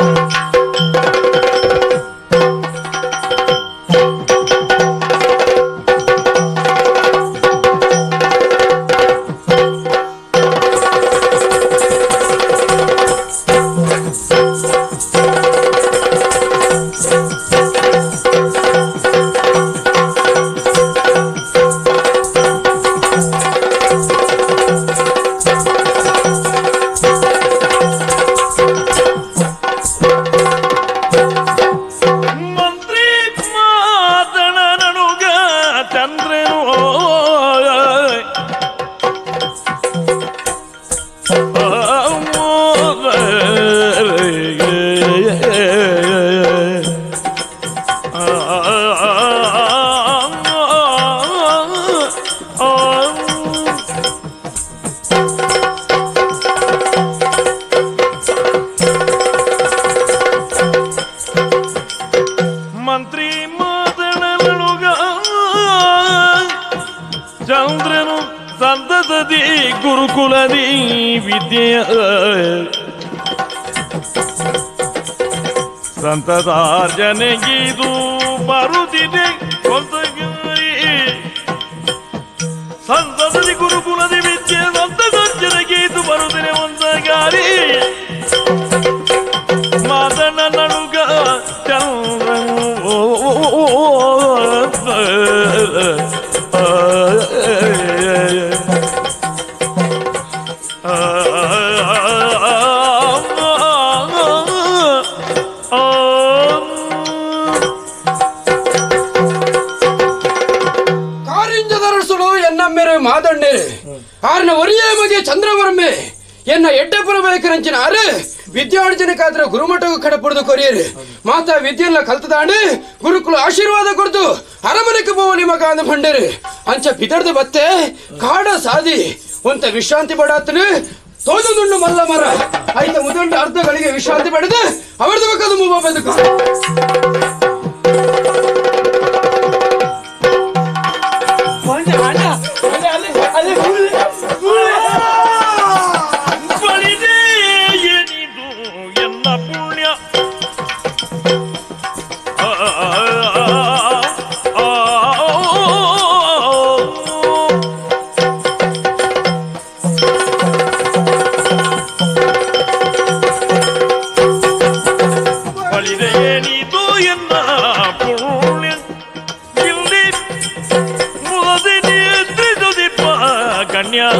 ಮಂತ್ರಿ ಮಾದಣನುಗ ಚಂದ್ರನು ಸಂತತದಿ ಗುರುಕುಲದಿ ವಿದ್ಯೆಯ ಸಂತತಾರ್ಜನೆಗಿದು ಬರುತ್ತಿದೆ ಸಂತತದಿ ಗುರುಕುಲದಿ ವಿದ್ಯೆ ಸಂತತಾರ್ಜನೆಗಿದು ಬರುತ್ತಿದೆ ಒಂದಗಾರಿ ಮಾದಣ್ಣ ನಡುಗ ಚಂದ್ರನು ಕಾರಿಂಜದರಸುಳು ಎನ್ನಮ್ಮೆರೆ ಮಾದಣ್ಣೆ ಆರ್ನ ಒರಿಯೇ ಮಗೆ ಚಂದ್ರವರ್ಮೆ ಎನ್ನ ಎಡ್ಡೆಪುರ ಬೇಕರಂಚಿನ ಆರೆ ವಿದ್ಯಾರ್ಜನಕ್ಕಾದ್ರೆ ಗುರುಮಠವು ಕಡಪುಡ್ದು ಕೊರಿಯರು ಮಾತಾ ವಿದ್ಯೆಲ್ಲ ಕಲ್ತದಾಂಡು ಗುರುಕುಲ ಆಶೀರ್ವಾದ ಕೊಡ್ದು ಅರಮನೆಗೆ ಹೋಗಲಿ ಮಗ ಅಂದ ಭಂಡರು ಅಂಚ ಬಿದರ್ದು ಬತ್ತೆ ಕಾಡ ಸಾದಿ ಒಂತ ವಿಶ್ರಾಂತಿ ಪಡಾತನು ತೋಜದುಂಡು ಮಲ್ಲ ಮರ ಆಯ್ತ ಮುದಂಡು ಅರ್ಧಗಳಿಗೆ ವಿಶ್ರಾಂತಿ ಪಡೆದು ಅವರದು ಬೇಕದು ಮೂವ ಬದುಕು ಬಳಿದೆ ಏನಿದು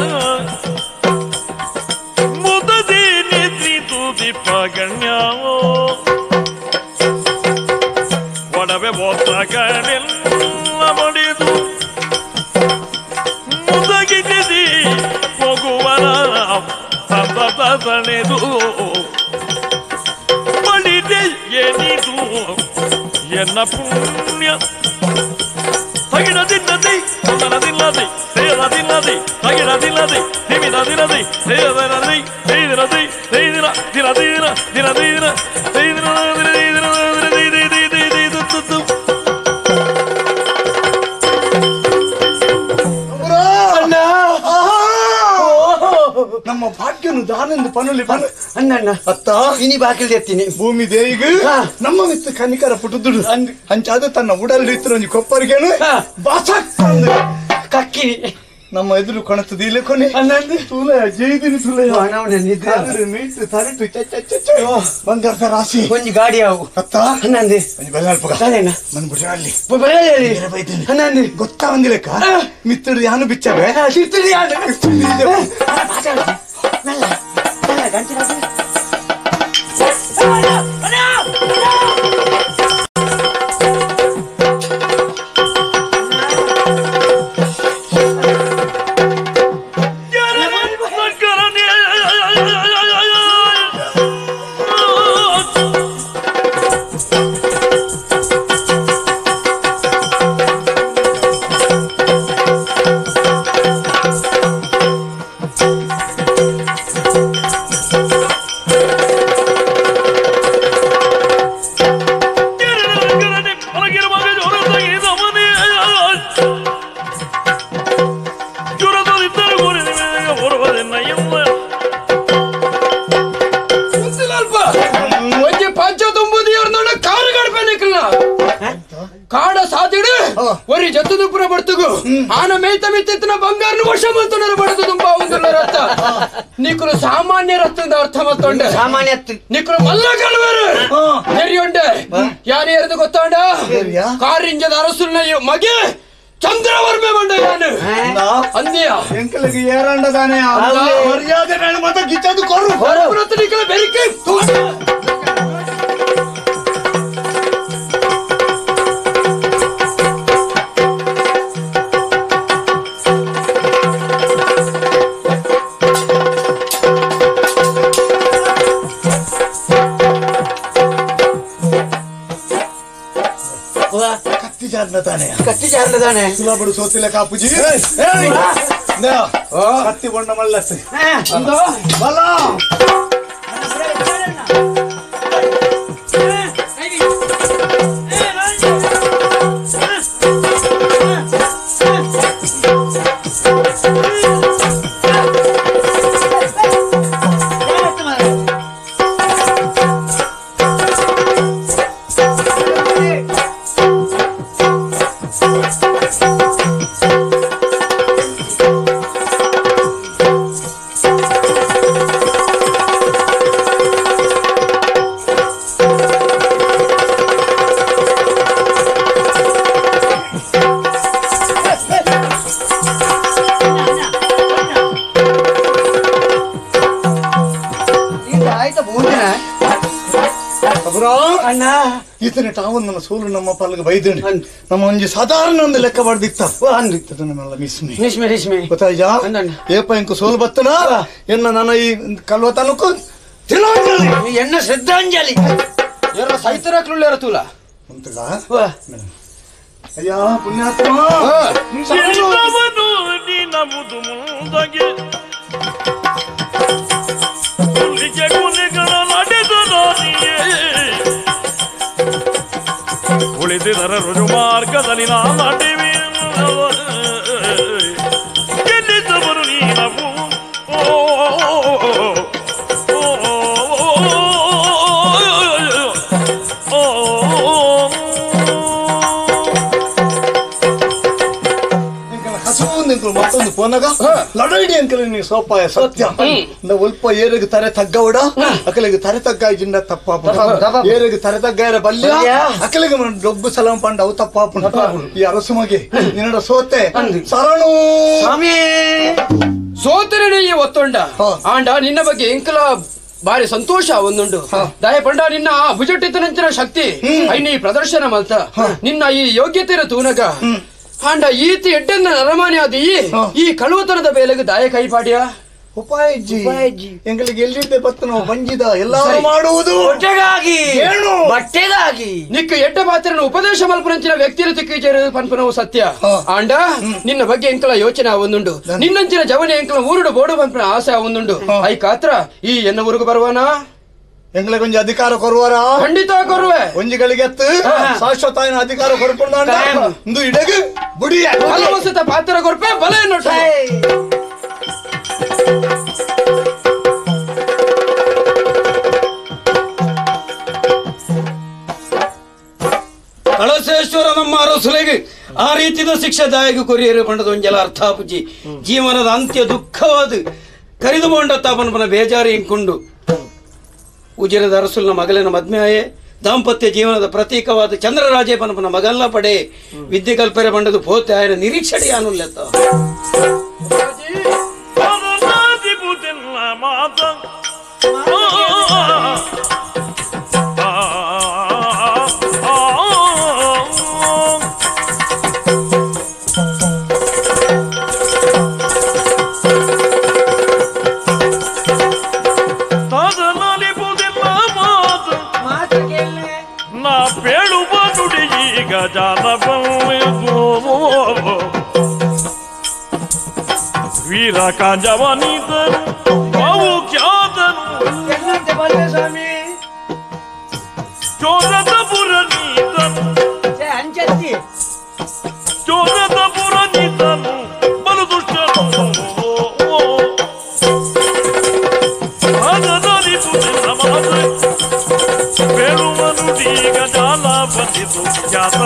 ಮುದದಿ ನಿದ್ರಿತು ದೀಪಗಣ್ಯಾವೋ ಒಡವೆ ಬೋತ್ರಗಳೆಲ್ಲ ಮಡಿದು ಮುದಗಿದಿದಿ ಹೋಗುವನ ತನೆದು ಮಡಿದೆ ಏನಿದು ಎನ್ನ ಪುಣ್ಯ ತಗಿಡದಿಲ್ಲದೆ ಒಂದನದಿಲ್ಲದೆ ಸೇರದಿಲ್ಲದೆ ತಗಿಡದಿಲ್ಲದೆ ನಿಮಿದದಿರದೆ ಸೇರದಿರದೆ ಸೇದಿರದೆ ಸೇದಿರ ದಿರದೀರ ದಿರದೀರ ಸೇದಿರ ನಮ್ಮ ಭಾಗ್ಯನು ದಾನೆಂದು ಪನುಲಿ ಅಣ್ಣ ಅತ್ತ ಇನಿ ಬಾಕಿಲ್ ಎತ್ತೀನಿ ಭೂಮಿ ದೇವಿಗೆ ನಮ್ಮ ಮಿತ್ತು ಕನಿಕರ ಪುಟುದುಡು ಅಂಚಾದ ತನ್ನ ಉಡಲ್ ಇತ್ತು ಕೊಪ್ಪರಿಗೇನು ಬಾಸಕ್ ಕಕ್ಕಿ ನಮ್ಮ ಎದುರು ಕೊಣತದ ಇಲ್ಲ ಕೊನೆ ತುಲ ಜೈದಿನ ತುಲ ಮೀಟು ತರಿಟು ಬಂಗಾರ ರಾಶಿ ಒಂಜಿ ಗಾಡಿ ಅವು ಅತ್ತ ಅನ್ನಂದೆ ಒಂಜಿ ಬೆಲ್ಲಾಲ್ಪಗ ಅದೇನ ಮನ್ ಬಿಟ್ರೆ ಅಲ್ಲಿ ಹೇಳಿ ಅನ್ನಂದೆ ಗೊತ್ತಾ ಒಂದಿ ಲೆಕ್ಕ ಮಿತ್ತರು ಯಾನು ಬಿಚ್ಚವೆ ಸಿರ್ತಿರಿ ಕಾಡ ಸಾತಿಡು ಒರಿ ಜತ್ತುದುಪುರ ಬರ್ತುಗು ಆನ ಮೇಯ್ತ ಮಿತ್ತಿನ ಬಂಗಾರನ ವರ್ಷ ಮಂತುನರ ಬಡದು ತುಂಬಾ ಒಂದು ರಥ ನಿಕುಲು ಸಾಮಾನ್ಯ ರಥದ ಅರ್ಥ ಮತ್ತೊಂಡೆ ಸಾಮಾನ್ಯ ನಿಕುಲು ಮಲ್ಲ ಕಲ್ವರು ನೆರಿಯೊಂಡೆ ಯಾರು ಎರೆದು ಗೊತ್ತಾಂಡ ಕಾರಿಂಜದ ಅರಸುನ ಮಗೆ ಚಂದ್ರವರ್ಮೆ ಬಂಡ ಯಾನು ಅಂದಿಯ ಎಂಕಲಿಗೆ ಏರಂಡದಾನೆ ಮರ್ಯಾದೆ ನಾನು ಮತ ಗಿಚ್ಚದು ಕೊರು ನಿಕಲ ಬೆರಿಕೆ ಕತ್ತಿ ಜಾರ್ನದಾನೆ ಸುಲಭಡು ಸೋತಿಲ್ಲ ಕಾಪುಜಿ ಕತ್ತಿ ಬೊಂಡ ಮಲ್ಲತ್ತೆ ಬಲ ಈತನ ಟಾವನ್ ನಮ್ಮ ಸೋಲು ನಮ್ಮ ಪಾಲಿಗೆ ಬೈದಣಿ ನಮ್ಮ ಒಂಜಿ ಸಾಧಾರಣ ಒಂದು ಲೆಕ್ಕ ಬಡ್ದಿತ್ತ ನಮ್ಮೆಲ್ಲ ಮಿಸ್ಮಿ ಗೊತ್ತಾಯ್ಜ ಏಪ ಇಂಕು ಸೋಲು ಬತ್ತನ ಎನ್ನ ನನ್ನ ಈ ಕಲ್ವ ತಾಲೂಕು ತಿರುವಂಜಲಿ ಎನ್ನ ಶ್ರದ್ಧಾಂಜಲಿ ಯಾರ ಸೈತರಾಕ್ಲುಳ್ಳೇರ ತೂಲ ಅಂತಗ ಅಯ್ಯ ಪುಣ್ಯಾತ್ಮ ನಮ್ಮದು ಮುಂದಾಗಿ ಉಳಿದಿದರ ರುಜು ಮಾರ್ಗದಲ್ಲಿ ನಾಟಿವಿ ಎಲ್ಲಿದ್ದವರು ನೀನವು ಹಸು ನಿಂತು ಮತ್ತೊಂದು ಅವನಗ ಲಡೈಡಿ ಅಂಕಲ್ ನೀ ಸೋಪಾಯ ಸತ್ಯ ಉಲ್ಪ ಏರಿಗೆ ತರೆ ತಗ್ಗವಡ ಅಕಲಿಗೆ ತರೆ ತಗ್ಗಾಯ ಜಿಂಡ ತಪ್ಪ ಏರಿಗೆ ತರೆ ತಗ್ಗಾಯರ ಬಲ್ಯ ಅಕಲಿಗೆ ಡೊಗ್ಗು ಸಲಾಂ ಪಂಡ ಅವು ತಪ್ಪ ಈ ಅರಸುಮಗೆ ನಿನ್ನ ಸೋತೆ ಸರಣು ಸೋತರೇ ಒತ್ತೊಂಡ ಆಂಡ ನಿನ್ನ ಬಗ್ಗೆ ಎಂಕಲ ಬಾರಿ ಸಂತೋಷ ಒಂದುಂಡು ದಯ ಪಂಡ ನಿನ್ನ ಭುಜಟ್ಟಿತನಂಚಿನ ಶಕ್ತಿ ಐನಿ ಪ್ರದರ್ಶನ ಮಲ್ತ ನಿನ್ನ ಈ ಯೋಗ್ಯತೆಯ ತೂನಗ ಆಂಡ ಈತಿ ಎಡ್ಡನ್ನ ನರಮಾನಿ ಆದಿ ಈ ಕಳುವತನದ ಬೇಲೆಗೆ ದಾಯ ಕೈಪಾಡ್ಯ ಉಪಾಯಜ್ಜಿ ಎಂಗಳಿಗೆ ಎಲ್ಲಿದ್ದೆ ಬತ್ತು ನಾವು ಬಂಜಿದ ಎಲ್ಲರೂ ಮಾಡುವುದು ಬಟ್ಟೆಗಾಗಿ ನಿಕ್ಕ ಎಡ್ಡ ಪಾತ್ರನ ಉಪದೇಶ ಮಲ್ಪನಂಚಿನ ವ್ಯಕ್ತಿಯ ತಿಕ್ಕಿಜರು ಪನ್ಪನವು ಸತ್ಯ ಆಂಡ ನಿನ್ನ ಬಗ್ಗೆ ಎಂಕಲ ಯೋಚನೆ ಒಂದುಂಡು ನಿನ್ನಂಚಿನ ಜವನಿ ಎಂಕಲ ಊರುಡು ಬೋಡು ಪನ್ಪನ ಆಸೆ ಒಂದುಂಡು ಐ ಕಾತ್ರ ಈ ಎನ್ನ ಊರಿಗೆ ಬರುವನಾ ಎಂಗ್ಲೆ ಕೊಂಚ ಅಧಿಕಾರ ಕೊರುವರ ಖಂಡಿತ ಕೊರುವೆ ಒಂಜಿಗಳಿಗೆ ಶಾಶ್ವತ ಅಧಿಕಾರ ಕೊರ್ಕೊಂಡು ಇಡಗು ಬುಡಿ ಬಲವಸತ ಪಾತ್ರ ಕೊರ್ಪೆ ಬಲ ಎನ್ನೊಟ್ಟ ಕಳಸೇಶ್ವರ ನಮ್ಮ ಅರಸುಲೆಗೆ ಆ ರೀತಿಯ ಶಿಕ್ಷೆದಾಯಕ ಕೊರಿಯರು ಪಂಡದ ಒಂಜಲ ಅರ್ಥಾಪುಜಿ ಜೀವನದ ಅಂತ್ಯ ದುಃಖವಾದ ಕರಿದು ಬೋಂಡತ್ತ ಪನ್ಪನ ಬೇಜಾರಿ ಇಂಕೊಂಡು ಉಜಿರದ ಅರಸುಲಿನ ಮಗಲಿನ ಮದ್ಮೆಯೇ ದಾಂಪತ್ಯ ಜೀವನದ ಪ್ರತೀಕವಾದ ಚಂದ್ರರಾಜೇ ಪನ್ಪನ ಮಗಲ್ಲ ಪಡೆ ವಿದ್ಯೆ ಕಲ್ಪನೆ ಪಂಡದು ಪೋತೆ ಆಯನ ನಿರೀಕ್ಷಣೆ ಅನುಲ್ಲೆತ್ತ ವೀರ ಕಾಂಜವನಿದನು ಅವು ಖ್ಯಾತನು ಚೋರದ ಪುರ ನೀತನು ಚೋರದ ಪುರ ನೀತನು ಬಲು ದುಷ್ಟನು ಅದನಲಿತು ನಿನ್ನ ಮಾತು ಬೇಳುವನು ಈಗ ಜಾಲ ಬಂದಿತು ಖ್ಯಾತ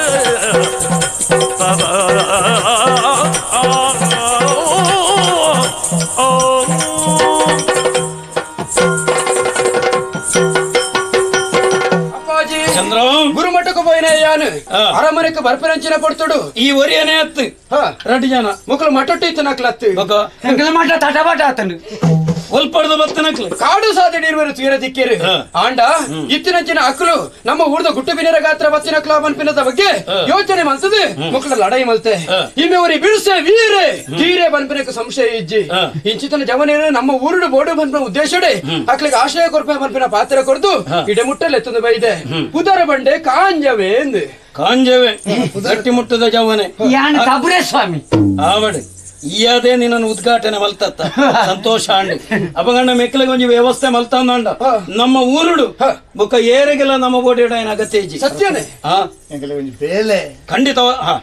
గురుమట్టకు పోయిన అరమరికి బర్పరంచిన పడుతుడు ఈ వరి అనే అత్తు రెండు జన ముక్కలు మట్టొట్టు ఇತ್ತು నక్లత్తు మాట తటబాట అతను ಒಲ್ಪಡ್ದು ಬತ್ತನಕ್ಲು ಕಾಡು ಸಾಧನೆ ಇರುವರು ತೀರ ದಿಕ್ಕೇರು ಆಂಡ ಇತ್ತಿನಂಚಿನ ಅಕ್ಕಲು ನಮ್ಮ ಊರ್ದ ಗುಟ್ಟು ಬಿನರ ಗಾತ್ರ ಬತ್ತಿನಕ್ಲ ಬನ್ಪಿನದ ಬಗ್ಗೆ ಯೋಚನೆ ಮಲ್ತದೆ ಮುಕ್ಕಳ ಲಡಾಯಿ ಮಲ್ತೆ ಇಮ್ಮೆವರಿ ಬಿಡಿಸೆ ವೀರೆ ತೀರೆ ಬನ್ಪಿನಕ್ಕೆ ಸಂಶಯ ಇಜ್ಜಿ ಇಂಚಿತನ ಜವನೇರು ನಮ್ಮ ಊರುಡು ಬೋರ್ಡು ಬನ್ಪಿನ ಉದ್ದೇಶಡೆ ಅಕ್ಲಿಗೆ ಆಶ್ರಯ ಕೊರ್ಪೆ ಬನ್ಪಿನ ಪಾತ್ರ ಕೊರ್ದು ಇಡೆ ಮುಟ್ಟಲೆತ್ತುದು ಬೈದೆ ಪುದರ ಬಂಡೆ ಕಾಂಜವೇ ಎಂದು ಕಾಂಜವೇ ಗಟ್ಟಿ ಮುಟ್ಟದ ಜವನೆ ಸ್ವಾಮಿ ಆವಡೆ ಇಯದೇ ನಿನ್ನ ಉದ್ಘಾಟನೆ ಮಲ್ತತ್ತ ಸಂತೋಷ ಅಂಡಿ ಅಪಗಂಡ ಮೆಕ್ಕಲಿಗೆ ಒಂಜಿ ವ್ಯವಸ್ಥೆ ಮಲ್ತಂದ ನಮ್ಮ ಊರುಡು ಬೊಕ್ಕ ಏರೆಗೆಲ್ಲ ನಮ್ಮ ಬೋಡಿಡ ಏನ ಅಗತ್ಯ ಇಜ್ಜಿ ಸತ್ಯನೇ ಬೇಲೆ ಖಂಡಿತ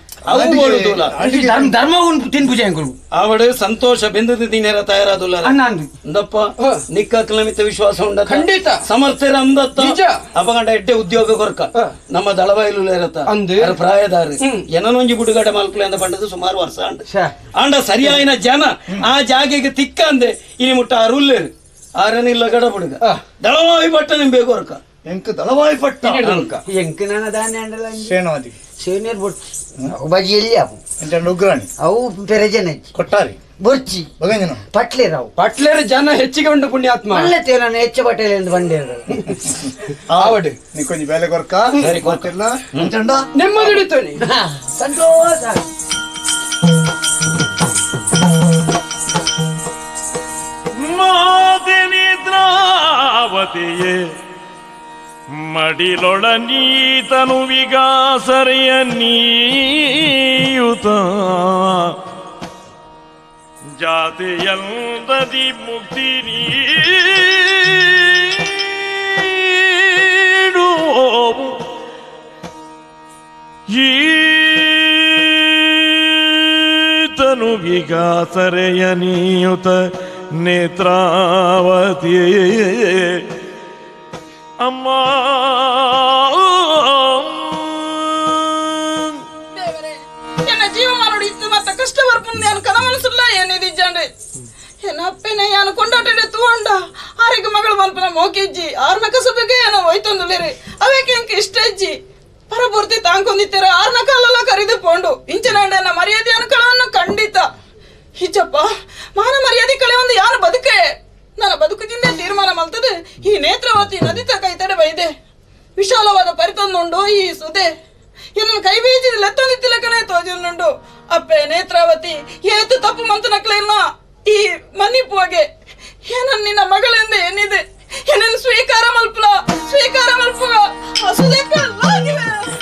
ಧರ್ಮ ತಿನ್ಪುಜೆ ಆವಡು ಸಂತೋಷ ಬೆಂದದ ದಿನೇರ ತಯಾರಾದುಲ್ಲ ಅಂದಪ್ಪ ನಿಕ್ಕ ಮಿತ್ತ ವಿಶ್ವಾಸ ಉಂಡ ಖಂಡಿತ ಸಮರ್ಥರ ಅಂದತ್ತ ಅಪಗಂಡ ಎಡ್ಡೆ ಉದ್ಯೋಗ ಕೊರ್ಕ ನಮ್ಮ ದಳಬೈಲು ಇರತ್ತ ಪ್ರಾಯದಾರ ಏನೊಂಜಿ ಬುಡುಗಡೆ ಮಲ್ಕಲೆ ಅಂತ ಪಂಡದು ಸುಮಾರು ವರ್ಷ ಅಂಡ ಸರಿಯಾಯಿನ ಜನ ಆ ಜಾಗೆಗೆ ತಿಕ್ಕ ಅಂದೆ ಇನಿ ಮುಟ್ಟ ಅರುಲ್ಲೇರು ಆರನಿಲ್ಲ ಗಡ ಬುಡುಗ ದಳವಾಯಿ ಪಟ್ಟ ನಿಂಬೇಕು ಹೊರ್ಕ ಎಂಕ್ ದಳವಾಯಿ ಪಟ್ಟ ಎಂಕ್ ನನ್ನ ಧಾನ್ಯ ಸೇನಾದಿ ಸೇನೇರ್ ಬೊಚ್ಚಿ ಅವು ಬಜಿಯಲ್ಲಿ ಅವು ಉಗ್ರಾಣಿ ಅವು ಪೆರಜನೆ ಕೊಟ್ಟಾರಿ ಬೊಚ್ಚಿ ಬಗಂಜನ ಪಟ್ಲೇರಾವು ಪಟ್ಲೇರ ಜನ ಹೆಚ್ಚಿಗೆ ಉಂಟು ಪುಣ್ಯಾತ್ಮ ಅಲ್ಲತ್ತೆ ನಾನು ಹೆಚ್ಚು ಬಟ್ಟೆಲಿ ಎಂದು ಬಂದಿರ ಆವಡು ನೀ ಕೊಂಚ ಬೇಲೆ ಕೊರ್ಕ ಸರಿ ಕೊಟ್ಟಿಲ್ಲ ಅಂಚಂಡ ನೆಮ್ಮದಿ ಹಿಡಿತೋನಿ ಸಂತೋಷ ಮಾತಿನಿದ್ರಾವತಿಯೇ ಮಡಿಲೊಳ ನೀತನು ವಿಗಾಸರೆಯ ನೀಯುತ ಜಾತಿಯಂದದಿ ಮುಕ್ತಿ ನೀಡು ಈತನು ವಿಗಾಸರೆಯ ನೀಯುತ ನೇತ್ರಾವತಿ ಅಮ್ಮ ನನ್ನ ಜೀವಮಾನ ಇತ್ತು ಮತ್ತ కష్టపడుతుంది నేను కన మనసులో ఏనిది ఇచ్చండి ಏನಪ್ಪೇನೆ ಯಾನು ಕೊಂಡಾಟೆ ತಗೊಂಡ ಆರಿಗೆ ಮಗಳು ಮಲ್ಪನ ಮೋಕಿಜ್ಜಿ ಆರ್ನ ಕಸಬಿಗೆ ಏನೋ ಹೋಯ್ತೊಂದುಲೇರಿ ಅವೇಕೆ ಇಂಕ ಇಷ್ಟ ಇಜ್ಜಿ ಪರಪೂರ್ತಿ ತಾಂಕೊಂದಿತ್ತೀರ ಆರ್ನ ಕಾಲೆಲ್ಲ ಕರಿದುಕೊಂಡು ಇಂಚನಂಡನ ಮರ್ಯಾದೆ ಅನ್ಕೊಳ್ಳೋನ್ನ ಖಂಡಿತ ಹಿಚ್ಚಪ್ಪ ಮಾನ ಮರ್ಯಾದೆ ಕಳೆ ಒಂದು ಯಾನು ಬದುಕೆ ನನ್ನ ಬದುಕದಿಂದ ತೀರ್ಮಾನ ಮಲ್ತದೆ ಈ ನೇತ್ರಾವತಿ ನದಿ ತಕ ಇತಡೆ ಬೈದೆ ವಿಶಾಲವಾದ ಪರಿತೊಂದುಂಡು ಈ ಸುದೆ ಏನನ್ನು ಕೈ ಬೀಜಿದ ಲೆತ್ತೊಂದಿತ್ತಿಲಕನೇ ತೋಜಿನುಂಡು ಅಪ್ಪೆ ನೇತ್ರಾವತಿ ಏತು ತಪ್ಪು ಮಂತನಕ್ಲೆಲ್ಲ ಈ ಮನಿಪುವಗೆ ಏನನ್ನ ನಿನ್ನ ಮಗಳೆಂದ ಏನಿದೆ ಏನನ್ನು ಸ್ವೀಕಾರ ಮಲ್ಪುಗ ಹಸುದೆಕ್ಕಲ್ಲಾಗಿವೆ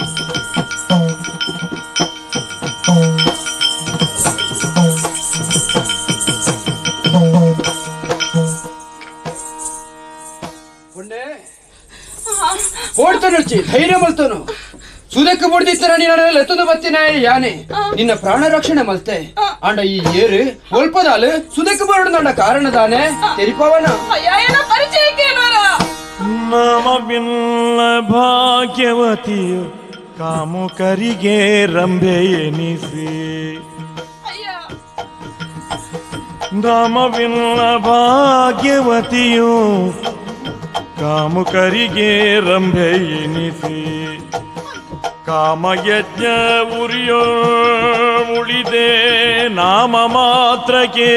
ಓಡ್ತಾನು ಧೈರ್ಯ ಮಲ್ತನು ಸುದಕ್ಕೆ ಮುಡ್ದಿತ್ತರ ನೀನು ಎತ್ತೊಂದು ಬತ್ತಿನ ಯಾನೆ ನಿನ್ನ ಪ್ರಾಣ ರಕ್ಷಣೆ ಮಲ್ತೆ ಅಂಡ ಈ ಏರು ಒಲ್ಪದಾಲು ಸುದಕ್ಕೆ ಬರೋಣ ಕಾರಣದಾನೆ ತೆರಿಪವನ ಪರಿಚಯಕ್ಕೆ ನಾಮವಿಲ್ಲ ಭಾಗ್ಯವತಿಯು ಕಾಮುಕರಿಗೆ ರಂಬೆ ಎನಿಸಿ ನಾಮವಿಲ್ಲ ಭಾಗ್ಯವತಿಯು ಕಾಮುಕರಿಗೆ ರಂಬೆ ಎನಿಸಿ ಕಾಮಯಜ್ಞ ಉಳಿದೆ ನಾಮ ಮಾತ್ರಕ್ಕೆ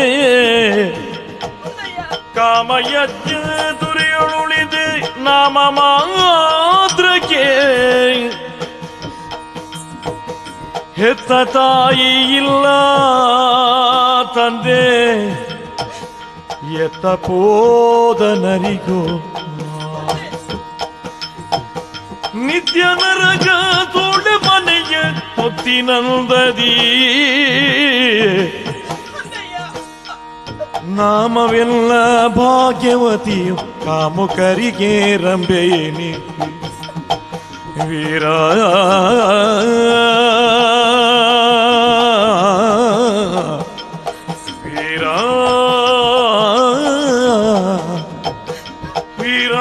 ಕಾಮಯಜ್ಞ ಉಳಿದೆ ನಾಮ ಮಾತ್ರಕ್ಕೆ ಹೆತ್ತ ತಾಯಿ ಇಲ್ಲ ತಂದೆ ಎತ್ತ ಪೋದನರಿಗೂ ನಿತ್ಯ ನರಕ ತೋಡ ಮನೆಯ ಹೊತ್ತಿನಂದದಿ ನಾಮವೆಲ್ಲ ಭಾಗ್ಯವತಿಯು ಕಾಮುಕರಿಗೆ ರಂಬೆಯೇನಿ ವೀರ ವೀರ ವೀರ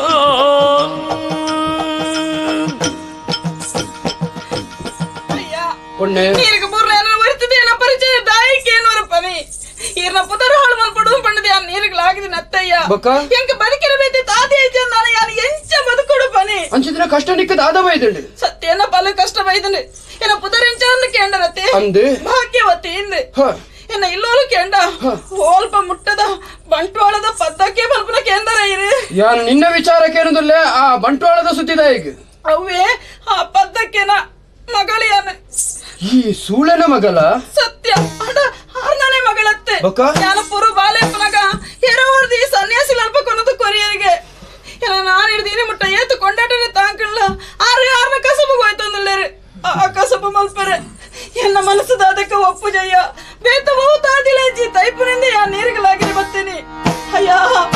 ನೀರಿಗೆ ಬುರ್ಲೆ ಏನೋ ಬರ್ತದೆ ಏನೋ ಪರಿಚಯ ದಾಯಿಕೆ ಏನೋರ ಪನಿ ಈರ್ನ ಪುದರ ಹಾಳು ಮಲ್ಪಡು ಪಂಡದೆ ಆ ನೀರಿಗೆ ಲಾಗಿದ ನತ್ತಯ್ಯ ಎಂಕ ಬದುಕಿರಬೇಕು ತಾದಿ ಐತೆ ನಾನು ಯಾನು ಎಂಚ ಬದುಕೊಡು ಪನಿ ಅಂಚಿದ್ರೆ ಕಷ್ಟ ನಿಕ್ಕದ ಆದ ಬೈದಂಡು ಸತ್ಯನ ಪಲ ಕಷ್ಟ ಬೈದಂಡು ಏನ ಪುದರ ಎಂಚ ಅಂದ ಕೇಂಡರತ್ತೆ ಅಂದೆ ಭಾಗ್ಯವತಿ ಇಂದೆ ಏನ ಇಲ್ಲೋಲು ಕೇಂಡ ಹೋಲ್ಪ ಮುಟ್ಟದ ಬಂಟ್ವಾಳದ ಪದ್ದಕ್ಕೆ ಮಲ್ಪನ ಕೇಂದ್ರ ಇರಿ ಯಾನು ನಿನ್ನ ವಿಚಾರಕ್ಕೆ ಏನಂದಲ್ಲೇ ಆ ಬಂಟ್ವಾಳದ ಸುತ್ತಿದ ಈಗ ಅವೇ ಆ ಪದ್ದಕ್ಕೆನ ಮಗಳಿಯಾನ ಈ ಸೂಳನ ಮಗಳ ಸತ್ಯ ಅಡ ಆರ್ನನೆ ಮಗಳತ್ತೆ ಬೊಕ್ಕ? ನಾನು ಪುರು ಬಾಲೆಪ್ಪನಗ ಎರವರ್ದಿ ಸನ್ಯಾಸಿ ಅಲ್ಪ ಕೊನದು ಕೊರಿಯರಿಗೆ ನಾನು ಹಿಡ್ದೀನಿ ಮುಟ್ಟ ಏತು ಕೊಂಡಾಟನೆ ತಾಂಕಲ್ಲ ಆರ್ನ ಕಸಬು ಹೋಯ್ತಂದಲ್ಲೇರಿ ಆ ಕಸಬು ಮಲ್ಪರೆ ಎನ್ನ ಮನಸ್ಸದ ಅದಕ್ಕೆ ಒಪ್ಪು ಜಯ್ಯ ಬೇತವೂ ತಾದಿಲೇಜಿ ತೈಪುನಿಂದ ಯಾ ನೀರಿಗಲಾಗಿರಿ ಬತ್ತೀನಿ ಅಯ್ಯ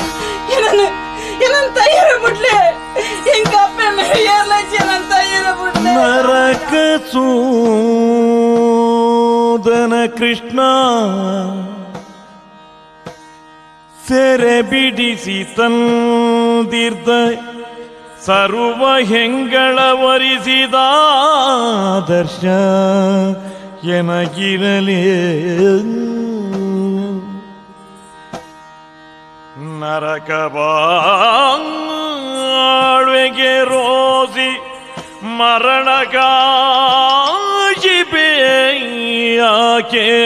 ಏನನ್ ತಯ್ಯರ ಬಿಡ್ಲೆ ಇಂಕ ಅಪ್ಪೆ ಮೇಯರ್ಲೇಜಿ ಏನನ್ ತಯ್ಯರ ಬಿಡ್ಲೆ ನರಕ ಸೂದನ ಕೃಷ್ಣ ಸೆರೆ ಬಿಡಿಸಿ ತಂದಿರ್ದ ಸರ್ವ ಹೆಂಗಳ ವರಿಸಿದ ದರ್ಶ ಎನಗಿರಲೇ ನರಕ ಬಾಳ್ವೆಗೆ ರೋಸಿ ಮರಣಕಾಶಿ ಬೇಯಾಕೆ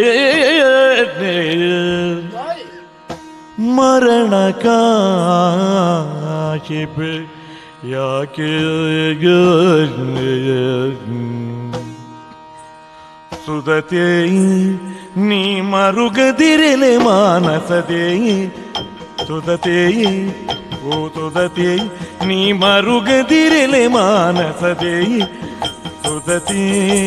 ಮರಣಕಾಶಿ ಬೇ ಯಾಕೆ ಸುದತೆ ನೀ ಮರುಗದಿರಲೆ ಮಾನಸದೇ ಸುದತೆ ಓ ಸುದತೆ ನೀ ಮರುಗದಿರಲೆ ಮಾನಸದೇ ಸುದತೆ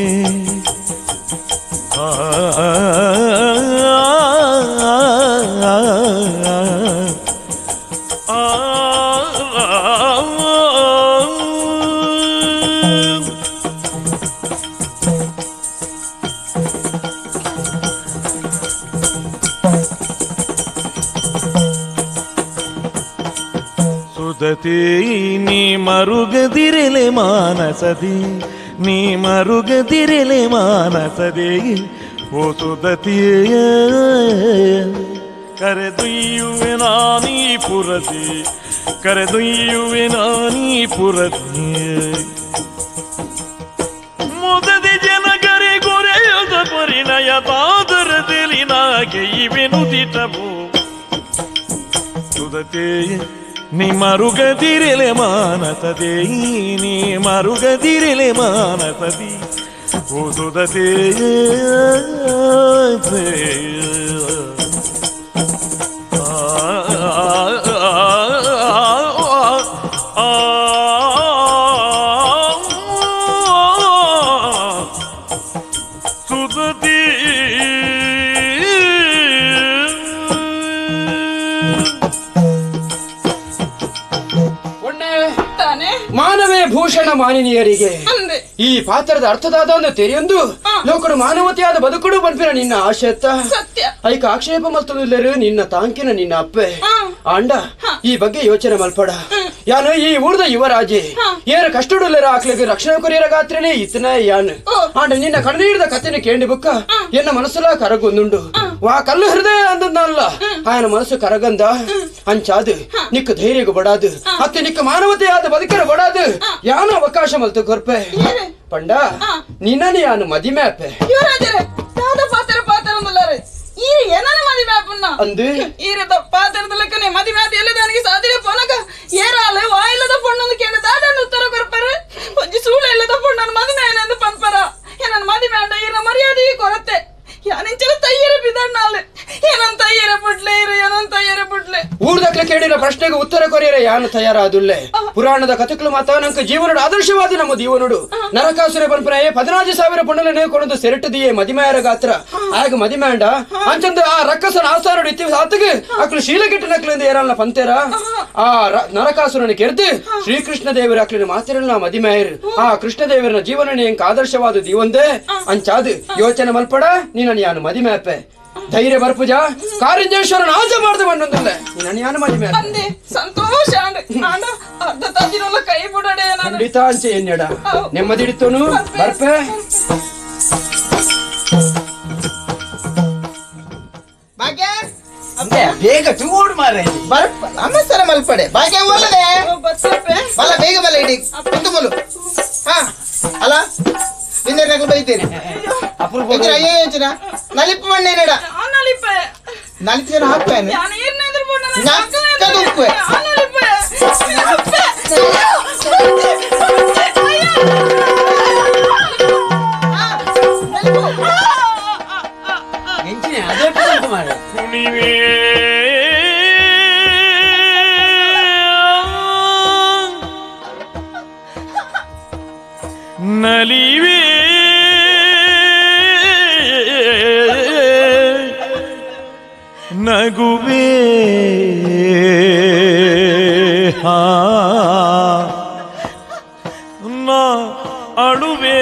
ಸುದತೆ ನೀ ಮರುಗದಿರಲೆ ಮಾನಸದಿ ನೀ ಮರುಗದಿರಲೆ ಮಾನಸದೆ ಓಸುದತಿಯ ಕರೆದೊಯ್ಯುವೆ ನಾನೀ ಪುರತಿ ಕರೆದೊಯ್ಯುವೆ ನಾನೀ ಪುರತಿ ಮುದದಿ ಜನಗರಿ ಗೊರೆಯದ ಪರಿಣಯ ತಾದರದಲ್ಲಿ ನಾಗೆ ಇವೆನು ದಿಟವು ಸುದತೆ ನೀ ಮರುಗದಿರಲೆ ಮಾನತದೆ ನೀ ಮರುಗದಿರಲೆ ಮಾನತದಿ ಓಸುದತೆ ಸುದತಿ ಮಾನವೇ ಭೂಷಣ ಮಾನಿನಿಯರಿಗೆ ಈ ಪಾತ್ರದ ಅರ್ಥದಾದ ಒಂದು ತೆರೆಯೊಂದು ಲೋಕಡು ಮಾನವತೆಯಾದ ಬದುಕುಡು ಬಂಪಿನ ನಿನ್ನ ಆಶೆತ್ತ ಐಕ ಆಕ್ಷೇಪ ಮಲ್ತೊಂದಿಲ್ಲರು ನಿನ್ನ ತಾಂಕಿನ ನಿನ್ನ ಅಪ್ಪೆ ಆಂಡ ಈ ಬಗ್ಗೆ ಯೋಚನೆ ಮಲ್ಪಡ ಯಾನು ಈ ಊರ್ದ ಯುವರಾಜೆ ಏರ ಕಷ್ಟಡುಲ್ಲರ ಆಕ್ಲಿಗೆ ರಕ್ಷಣೆ ಕೊರಿಯರ ಗಾತ್ರನೇ ಇತನ ಯಾನು ಆಂಡ ನಿನ್ನ ಕಣ್ಣೀರ್ದ ಕಥೆನ ಕೇಂಡಿ ಬುಕ್ಕ ಎನ್ನ ಮನಸ್ಸುಲ ಕರಗೊಂದುಂಡು ವಾ ಕಲ್ಲು ಹೃದಯ ಅಂದಲ್ಲ ಆಯನ ಮನಸ್ಸು ಕರಗಂದ ಅಂಚಾದು ನಿಕ್ಕ ಧೈರ್ಯಗ ಬಡಾದು ಅತ್ತೆ ನಿಕ್ಕ ಮಾನವತೆಯಾದ ಬದುಕರ ಬಡಾದು ಯಾನು ಅವಕಾಶ ಮಲ್ತು ಕೊರ್ಪೆ ಪಂಡ ನಿನ್ನನೆ ಯಾನು ಮದಿಮೆ ಅಪ್ಪೆ ಅಂದು ಈರದ ಪಾತ್ರದ ಲೆಕ್ಕನೆ ಮದಿ ಮ್ಯಾದ ಎಲ್ಲದಾನಿಗೆ ಸಾಧ್ಯ ಪೊನಕ ಏರಾಲ ವಾಯಿಲ್ಲದ ಪೊಣ್ಣೊಂದು ಕೇಳ ದಾದನ್ನು ಉತ್ತರ ಕೊರ್ಪರ ಒಂಜಿ ಸೂಳ ಇಲ್ಲದ ಪೊಣ್ಣನ ಮದಿಮೆ ಏನಂದು ಪನ್ಪರ ಏನನ್ ಮದಿಮೆ ಅಂಡ ಈರ ಮರ್ಯಾದೆ ಕೊರತೆ ಯಾನಿಂಚಲ ತಯ್ಯರ ಬಿದಣ್ಣಾಲೆ ಏನನ್ ತಯ್ಯರ ಬಿಡ್ಲೆ ಇರು ಏನನ್ ತಯ್ಯರ ಬಿಡ್ಲೆ ಊರ್ದಕ್ಲೆ ಕೇಳಿರೋ ಪ್ರಶ್ನೆಗೆ ಉತ್ತರ ಕೊರಿಯರ ಯಾನು ತಯಾರಾದುಲ್ಲೆ ಪುರಾಣದ ಕಥೆಗಳು ಮಾತ ನಂಕ ಜೀವನಡು ಆದರ್ಶವಾದ ನಮ್ಮ ಜೀವನಡು ನರಕಾಸುರ ಪನ್ಪರಾಯ 14,000 ಪೊಣ್ಣಲನೆ ಕೊಡದು ಸೆರಟದಿಯೇ ಮದಿಮೆಯರ ಗಾತ್ರ ಆಗ ಮದಿಮೆಂಡ ಅಂಚಂದ ಆ ರಕ್ಕಸನ ಆಸಾರಡು ಇತ್ತಿ ಸಾತಿಗೆ ಅಕ್ಲು ಶೀಲಗೆಟ್ಟ ನಕ್ಲಿಂದ ಏರಲ್ನ ಪಂತೇರ ಆ ನರಕಾಸುರನ ಕೆರ್ದು ಶ್ರೀಕೃಷ್ಣ ದೇವರ ಅಕ್ಲಿನ ಮಾತಿರಲ್ನ ಮದಿಮೆಯರು ಆ ಕೃಷ್ಣ ದೇವರನ ಜೀವನನೇ ಎಂಕ ಆದರ್ಶವಾದ ಜೀವಂದೆ ಅಂಚಾದು ಯೋಚನೆ ಮಲ್ಪಡ ನೀನು ಯಾನು ಮದಿಮೆ ಅಪ್ಪೆ ಧೈರ್ಯ ಬರ್ಪುಜ ಕಾರಿಂಜೇಶ್ವರನ ಆಜ ಮಾಡ್ದೆ ಬಂದೊಂದಲ್ಲ ನೀನು ಯಾನು ಮದಿಮೆ ಅಂದೆ ಸಂತೋಷ ಆಂಡ ಅರ್ಧ ತಾಜಿನಲ್ಲ ಕೈ ಬಿಡಡೆ ನಾನು ಖಂಡಿತ ಅಂಚೆ ಎನ್ನಡ ನೆಮ್ಮದಿಡಿತೋನು ಬರ್ಪೆ ಭಾಗ್ಯ ಬೇಗ ಚೂಡು ಮಾರೆ ಅಮ್ಮಸರ ಮಲ್ಪಡೆ ಭಾಗ್ಯ ಓಲದೆ ಬತ್ತಪ್ಪೆ ಬಲ ಬೇಗ ಬಲ ಇಡಿ ಕುಂತುಮಲು ಹಾ ಅಲ್ಲ ನಿನ್ನೆ ನಗಲು ಬೈತೇನೆ ಅಯ್ಯೋ ಯೋಚನ ನಲಿಪ್ಪು ಮಣ್ಣೇನಡ ಆನಲಿಪ್ಪೆ ನಲಿಪಿನ ಹಾಕ್ತೇನೆ ಯಾನ ಏರ್ನೇದ್ರ ಬಣ್ಣ ನಕ್ಕದು ಉಪ್ಪೆ ಆನಲಿಪ್ಪೆ ಅದೇ ಮಾರೆ ಕುಣಿವೇ ನಲಿವೇ ನಗುವೇ ನಾ ಅಳುವೆ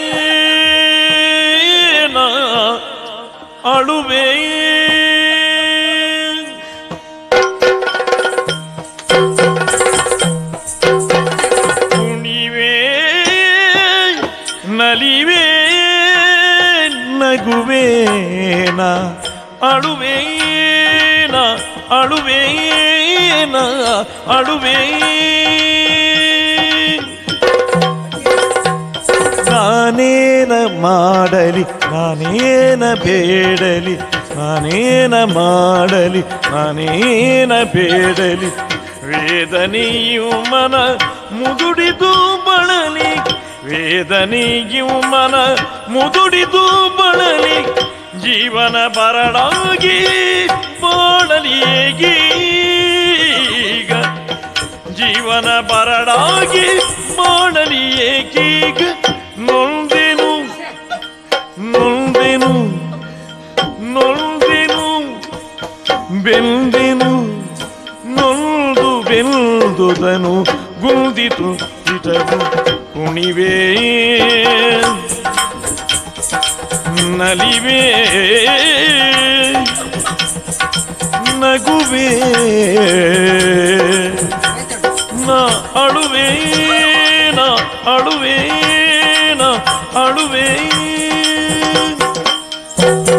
ನಾ ಅಳುವೆ ಕುಣಿವೇ ನಲಿವೇ ನಗುವೇ ನಾ ಅಳುವೆ ನಾ ಅಳುವೆ ನಾ ಅಳುವೆ ನಾನೇನ ಮಾಡಲಿ ನಾನೇನ ಬೇಡಲಿ ನಾನೇನ ಮಾಡಲಿ ನಾನೇನ ಬೇಡಲಿ ವೇದನೆಯು ಮನ ಮುದುಡಿದು ಬಳಲಿ ವೇದನೆಯು ಮನ ಮುದುಡಿದು ಬಳಲಿ ಜೀವನ ಬರಡಾಗಿ ಬಾಳಲಿ ಏಕೀಗ ಜೀವನ ಬರಡಾಗಿ ಬಾಳಲಿ ಏಕೀಗ ನೊಂದೆನು ನೊಂದೆನು ನೊಂದೆನು ಬೆಂದೆನು ನೊಂದು ಬೆಂದುದನು ಗುಂದಿತು ಇಟವು ಕುಣಿವೇ ನಲಿವೇ ನಗುವೇ ನಾ ಅಳುವೆ ನಾ ಅಳುವೆ ನಾ ಅಳುವೆ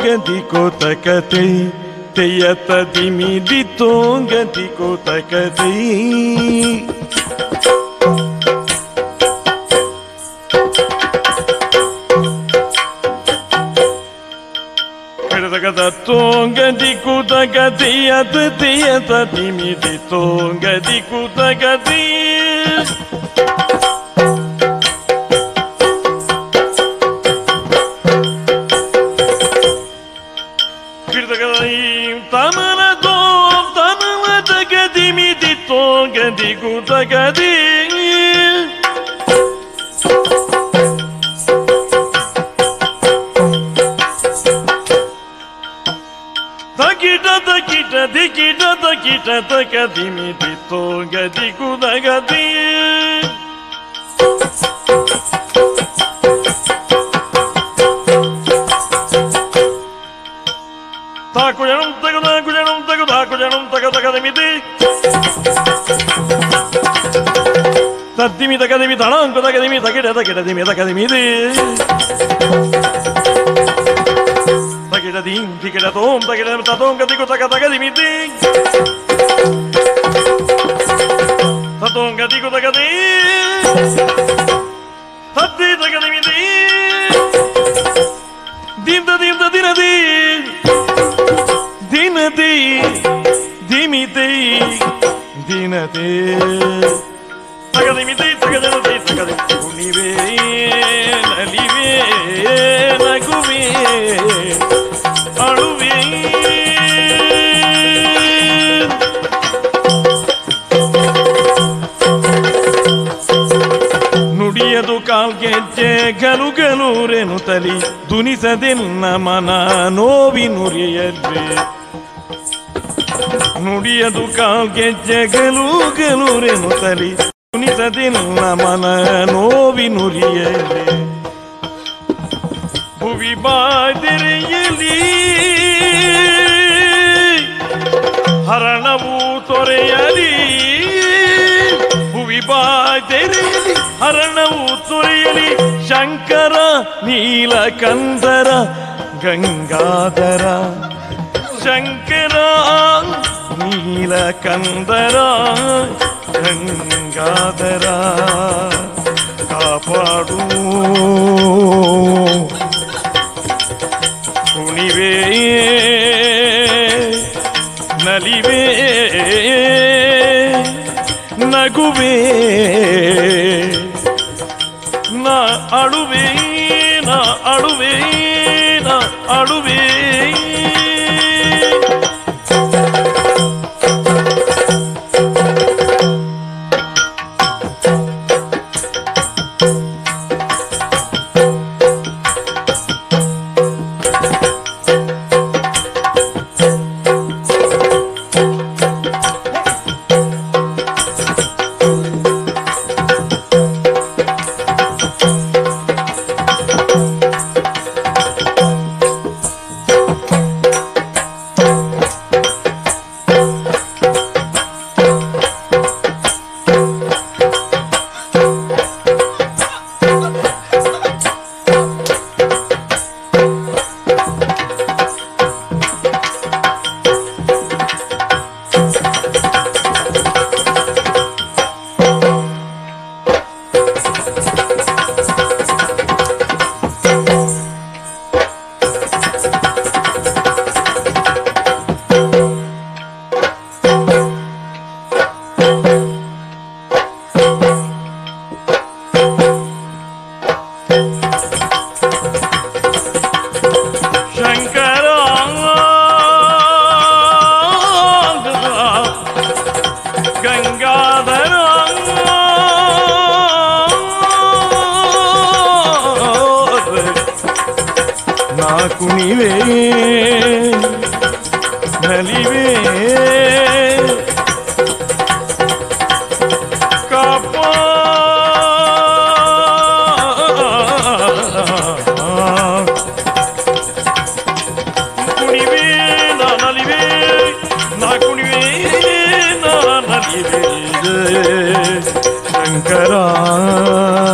ತೋಂಗದಿ ಕೋತಕತೆ ತೆಯ್ಯತ ದಿಮಿದಿ ತೋಂಗದಿ ಕೋತಕತೆ ತೋಂಗದಿ ಕುತಗತಿ ಅತ ತೆಯ್ಯತ ದಿಮಿದಿ ತೋಂಗದಿ ಕುತಗತಿ ತಮನ ತೋಂ ತಮನ ತಗದಿ ಮಿದಿ ತೋಂಗದಿ ಕುತಗದಿ ದಿಕಿಟ ತಕಿಟ ತಕದಿ ಮಿದಿ ತೋಂಗದಿ ಕುತಗದಿ ತಾಕುಜಣಂ ತಗದಾಕುಜಣಂ ತಗದಾಕುಜಣಂ ತಗದಗದಿಮಿತಿ ತದ್ದಿಮಿ ತಗದಿಮಿ ತಣಂಕು ತಗದಿಮಿ ತಗಿಡ ತಗಿಡದಿಮಿ ತಗದಿಮಿತಿ ತಗಿಡದೀಂ ತಿಗಿಡ ತೋಂ ತಗಿಡ ತತೋಂ ಗದಿಗು ತಗದಗದಿಮಿತಿ ತತೋಂ ಗದಿಗು ತಗದಿ ತದ್ದಿ ತಗದಿಮಿತಿ ದೀಮ್ದ ದೀಮ್ದ ದಿನದಿ ದಿನದಿ ದಿಮಿತಿ ದಿನದಿ ತಗದಿಮಿತಿ ತಗದಿನದಿ ತಗದಿ ಕುಣಿವೆ ನಲಿವೆ ನಗುವೆ ಅಳುವೆ ನುಡಿಯದು ಕಾಲ್ಗೆಜ್ಜೆ ಗಲು ಗಲೂರೆನು ತಲಿ ದುನಿಸದೆನ್ನ ಮನ ನೋವಿ ನುರಿಯಲ್ವೇ ನುಡಿಯದು ಕಾಲ್ಗೆಜ್ಜೆ ಗಲು ಗಲೂರೆನು ತಲಿ ದುನಿಸದೆನ್ನ ಮನ ನೋವಿ ನುರಿಯಲ್ವೇ ಭುವಿ ಬಾದೆರೆಯಲಿ ಹರಣವು ತೊರೆಯಲಿ ಭುವಿ ಬಾದೆರೆಯಲಿ ಹರಣವು ತೊರೆಯಲಿ ಶಂಕರ ನೀಲಕಂದರ ಗಂಗಾಧರ ಶಂಕರ ನೀಲಕಂದರ ಗಂಗಾಧರ ಕಾಪಾಡು ಕುಣಿವೆ ನಲಿವೆ ನಗುವೆ ನ ಅಳುವೆ ನ ಅಳುವೆ ನ ಅಳುವೆ ಕುಣಿವೆ ನಲಿವೆ ಕುಣಿವೆ ನಲಿವೆ ನಾ ಕುಣಿವೆ ನಲಿವೆ ಶಂಕರ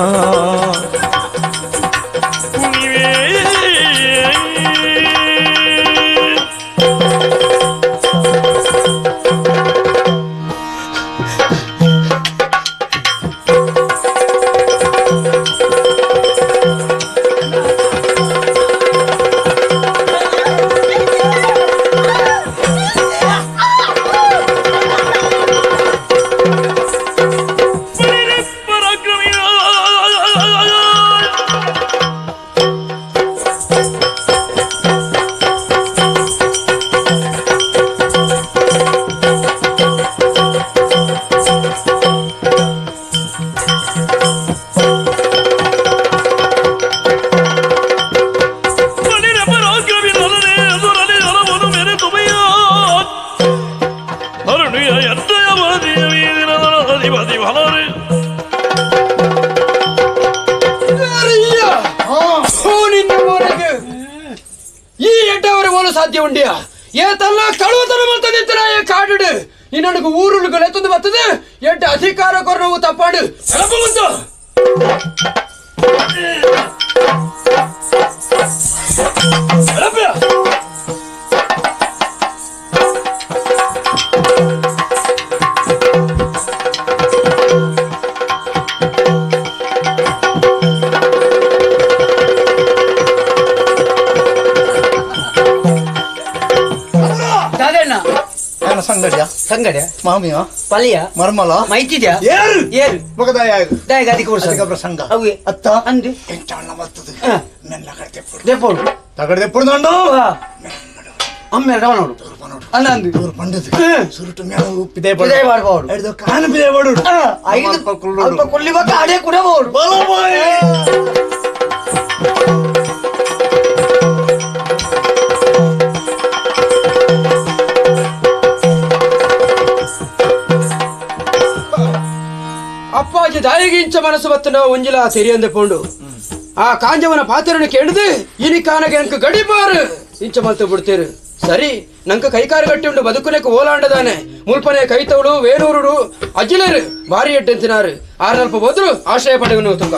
ಕುಣಿವೆ ಈ ಎಡ್ಡವರ ಮೂಲ ಸಾಧ್ಯ ಉಂಡಿಯ ಏತಲ್ಲ ಕಳುವತನ ಮಲ್ತದಿತ್ತರ ಕಾಡು ಈ ನನಗೆ ಊರುಗಳು ಎತ್ತೊಂದು ಬರ್ತದೆ ಎಡ್ಡ ಅಧಿಕಾರ ಕೊರವು ತಪ್ಪಾಡು ಬಂತು ಸಂಗಡಿಯ ಸಂಗಡ ಮಾಮಿಯ ಪಲಿಯ ಮರ್ಮಲ ಮೈತಿದ್ಯ ಏರು ಏರು ಮಗದಾಯ ದಾಯ ಗಾದಿ ಕೊಡ್ಸ ಪ್ರಸಂಗ ಅವು ಅತ್ತ ಅಂದು ಎಂಟಣ್ಣ ಮತ್ತದು ಮೆಲ್ಲ ಕಡೆ ದೆಪ್ಪೋಡು ತಗಡೆ ಪುಡ್ದಂಡು ಅಮ್ಮೆ ರವಣೋಡು ಅನ್ನಂದು ಇವರು ಪಂಡದು ಸುರುಟು ಮೇಳ ಉಪ್ಪಿದೆ ಪಿದೆ ಮಾಡಬಹುದು ಹಿಡಿದು ಕಾನು ಪಿದೆ ಮಾಡುಡು ಐದು ಅಲ್ಪ ಕೊಲ್ಲಿ ಬಕ್ಕ ಅಡೆ ಕುಡಬಹುದು ಅಪ್ಪಾಜಿ ದಾಯಿಗೆ ಇಂಚ ಮನಸ್ಸು ಬತ್ತನ ಒಂಜಿಲ ತೆರಿಯಂದೆ ಪೋಂಡು ಆ ಕಾಂಜವನ ಪಾತ್ರನ ಕೇಳಿದು ಇನಿ ಕಾನಗೆ ಅಂಕ ಗಡಿಪಾರು ಇಂಚ ಮಲ್ತು ಬಿಡ್ತೀರು ಸರಿ ನಂಕ ಕೈಕಾರು ಗಟ್ಟಿ ಉಂಡು ಬದುಕುನಕ್ಕೆ ಓಲಾಂಡದಾನೆ ಮುಲ್ಪನೆ ಕೈತವಳು ವೇಣೂರುಡು ಅಜ್ಜಿಲೇರು ಭಾರಿ ಎಟ್ಟೆಂತಿನಾರು ಆರಲ್ಪ ಹೋದ್ರು ಆಶ್ರಯ ಪಡೆವನು ತುಂಬ